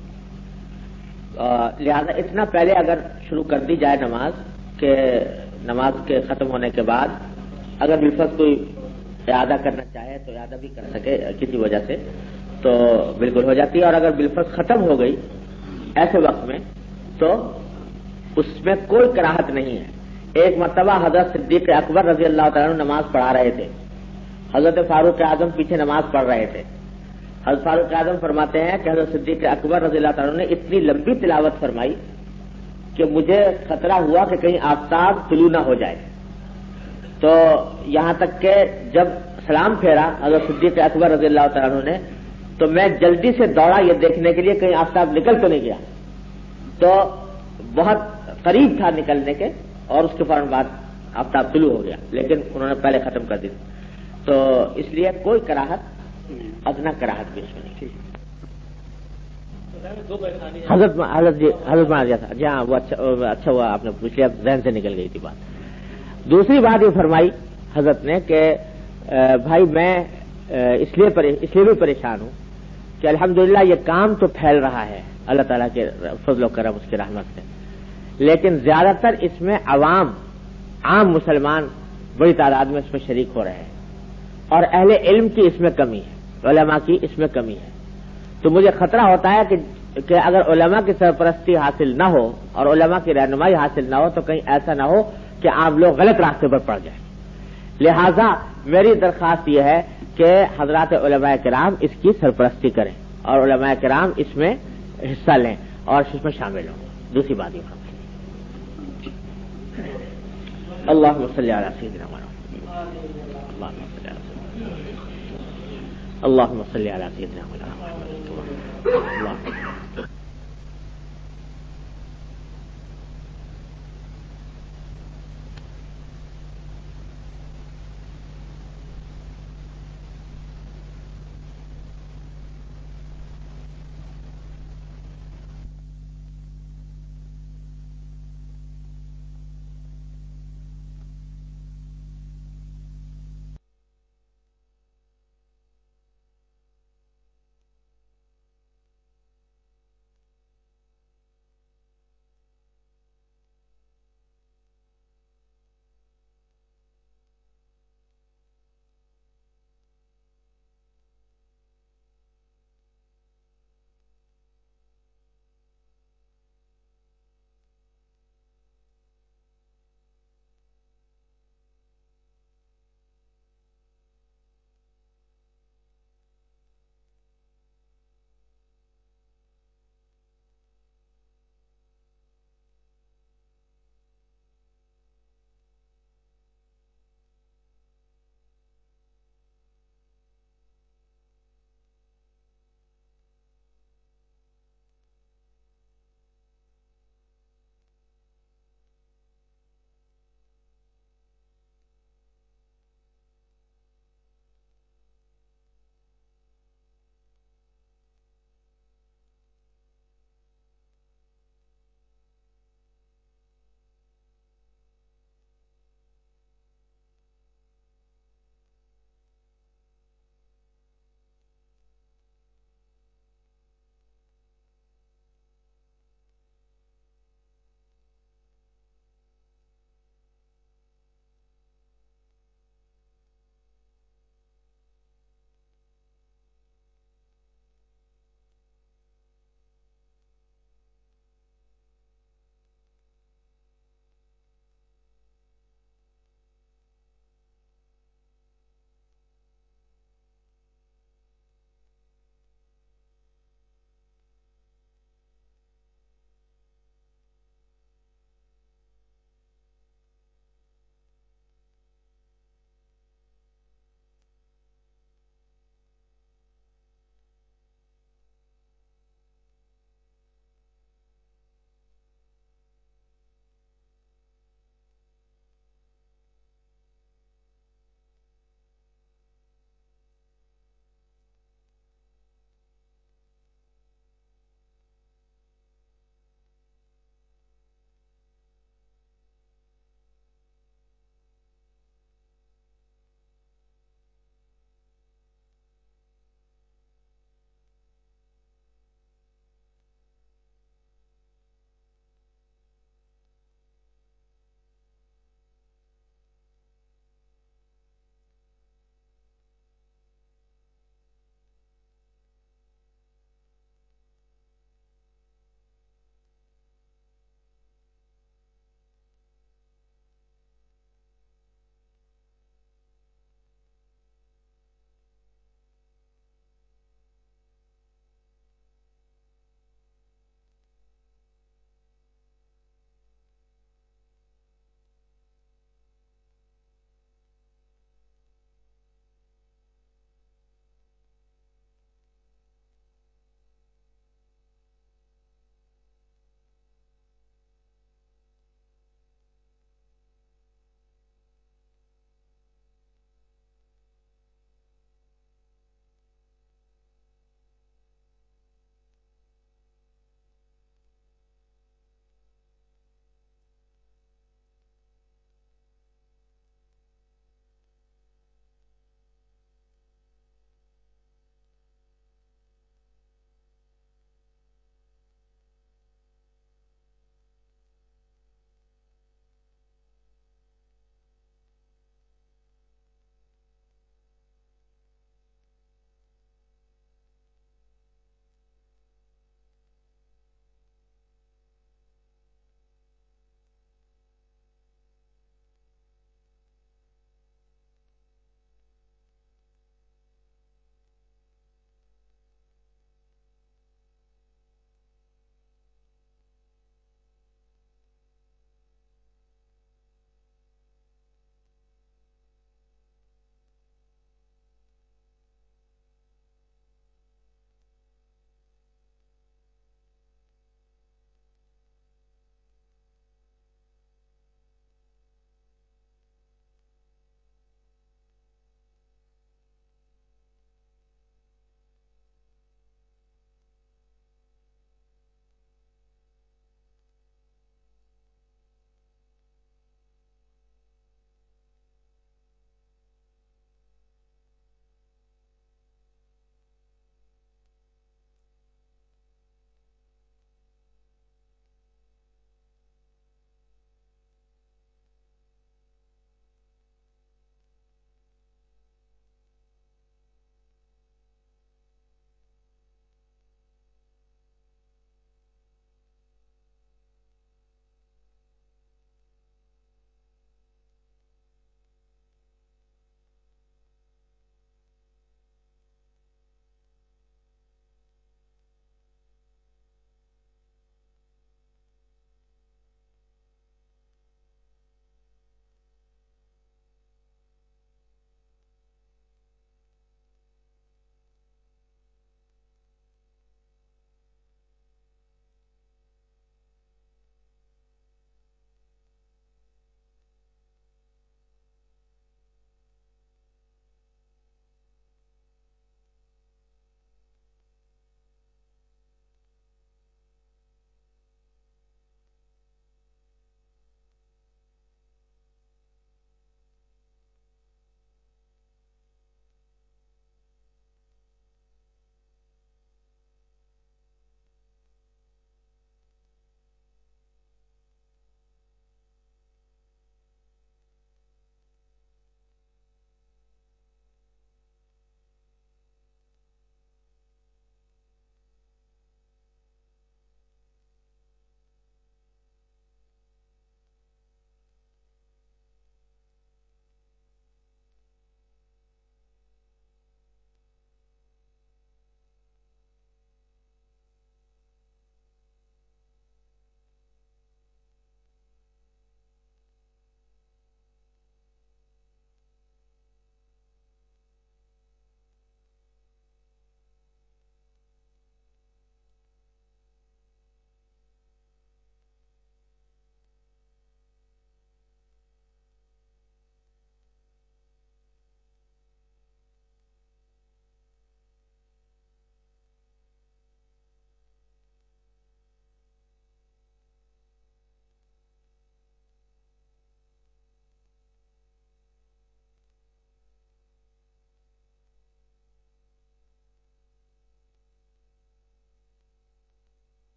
لہذا اتنا پہلے اگر شروع کر دی جائے نماز کہ نماز کے ختم ہونے کے بعد اگر بالفرض کوئی اعادہ کرنا چاہے تو اعادہ بھی کر سکے کسی وجہ سے تو بالکل ہو جاتی ہے. اور اگر بالفرض ختم ہو گئی ایسے وقت میں تو اس میں کوئی کراہت نہیں ہے. ایک مرتبہ حضرت صدیق اکبر رضی اللہ تعالیٰ عنہ نماز پڑھا رہے تھے, حضرت فاروق اعظم پیچھے نماز پڑھ رہے تھے. حضرت فاروق اعظم فرماتے ہیں کہ حضرت صدیق اکبر رضی اللہ تعالیٰ عنہ نے اتنی لمبی تلاوت فرمائی کہ مجھے خطرہ ہوا کہ کہیں آفتاب طلوع نہ ہو جائے. تو یہاں تک کہ جب سلام پھیرا حضرت صدیق اکبر رضی اللہ تعالیٰ عنہ نے تو میں جلدی سے دوڑا یہ دیکھنے کے لیے کہیں آفتاب نکل تو نہیں گیا. تو بہت قریب تھا نکلنے کے اور اس کے فوراً بعد آفتاب طلوع ہو گیا, لیکن انہوں نے پہلے ختم کر دی. تو اس لیے کوئی کراہت, ادنا کراہت بھی اس میں نہیں. حضرت ماریا تھا جی ہاں, وہ اچھا ہوا آپ نے پوچھ لیا, ذہن سے نکل گئی تھی بات. دوسری بات یہ فرمائی حضرت نے کہ بھائی میں اس لیے بھی پریشان ہوں کہ الحمدللہ یہ کام تو پھیل رہا ہے اللہ تعالیٰ کے فضل و کرم اس کی رحمت سے, لیکن زیادہ تر اس میں عام مسلمان بڑی تعداد میں اس میں شریک ہو رہے ہیں اور اہل علم کی اس میں کمی ہے, علماء کی اس میں کمی ہے. تو مجھے خطرہ ہوتا ہے کہ اگر علماء کی سرپرستی حاصل نہ ہو اور علماء کی رہنمائی حاصل نہ ہو تو کہیں ایسا نہ ہو کہ عام لوگ غلط راستے پر پڑ جائیں. لہذا میری درخواست یہ ہے کہ حضرات علماء کرام اس کی سرپرستی کریں اور علماء کرام اس میں حصہ لیں اور اس میں شامل ہوں. دوسری بات یہ اللهم صل على سيدنا محمد اللهم صل على سيدنا محمد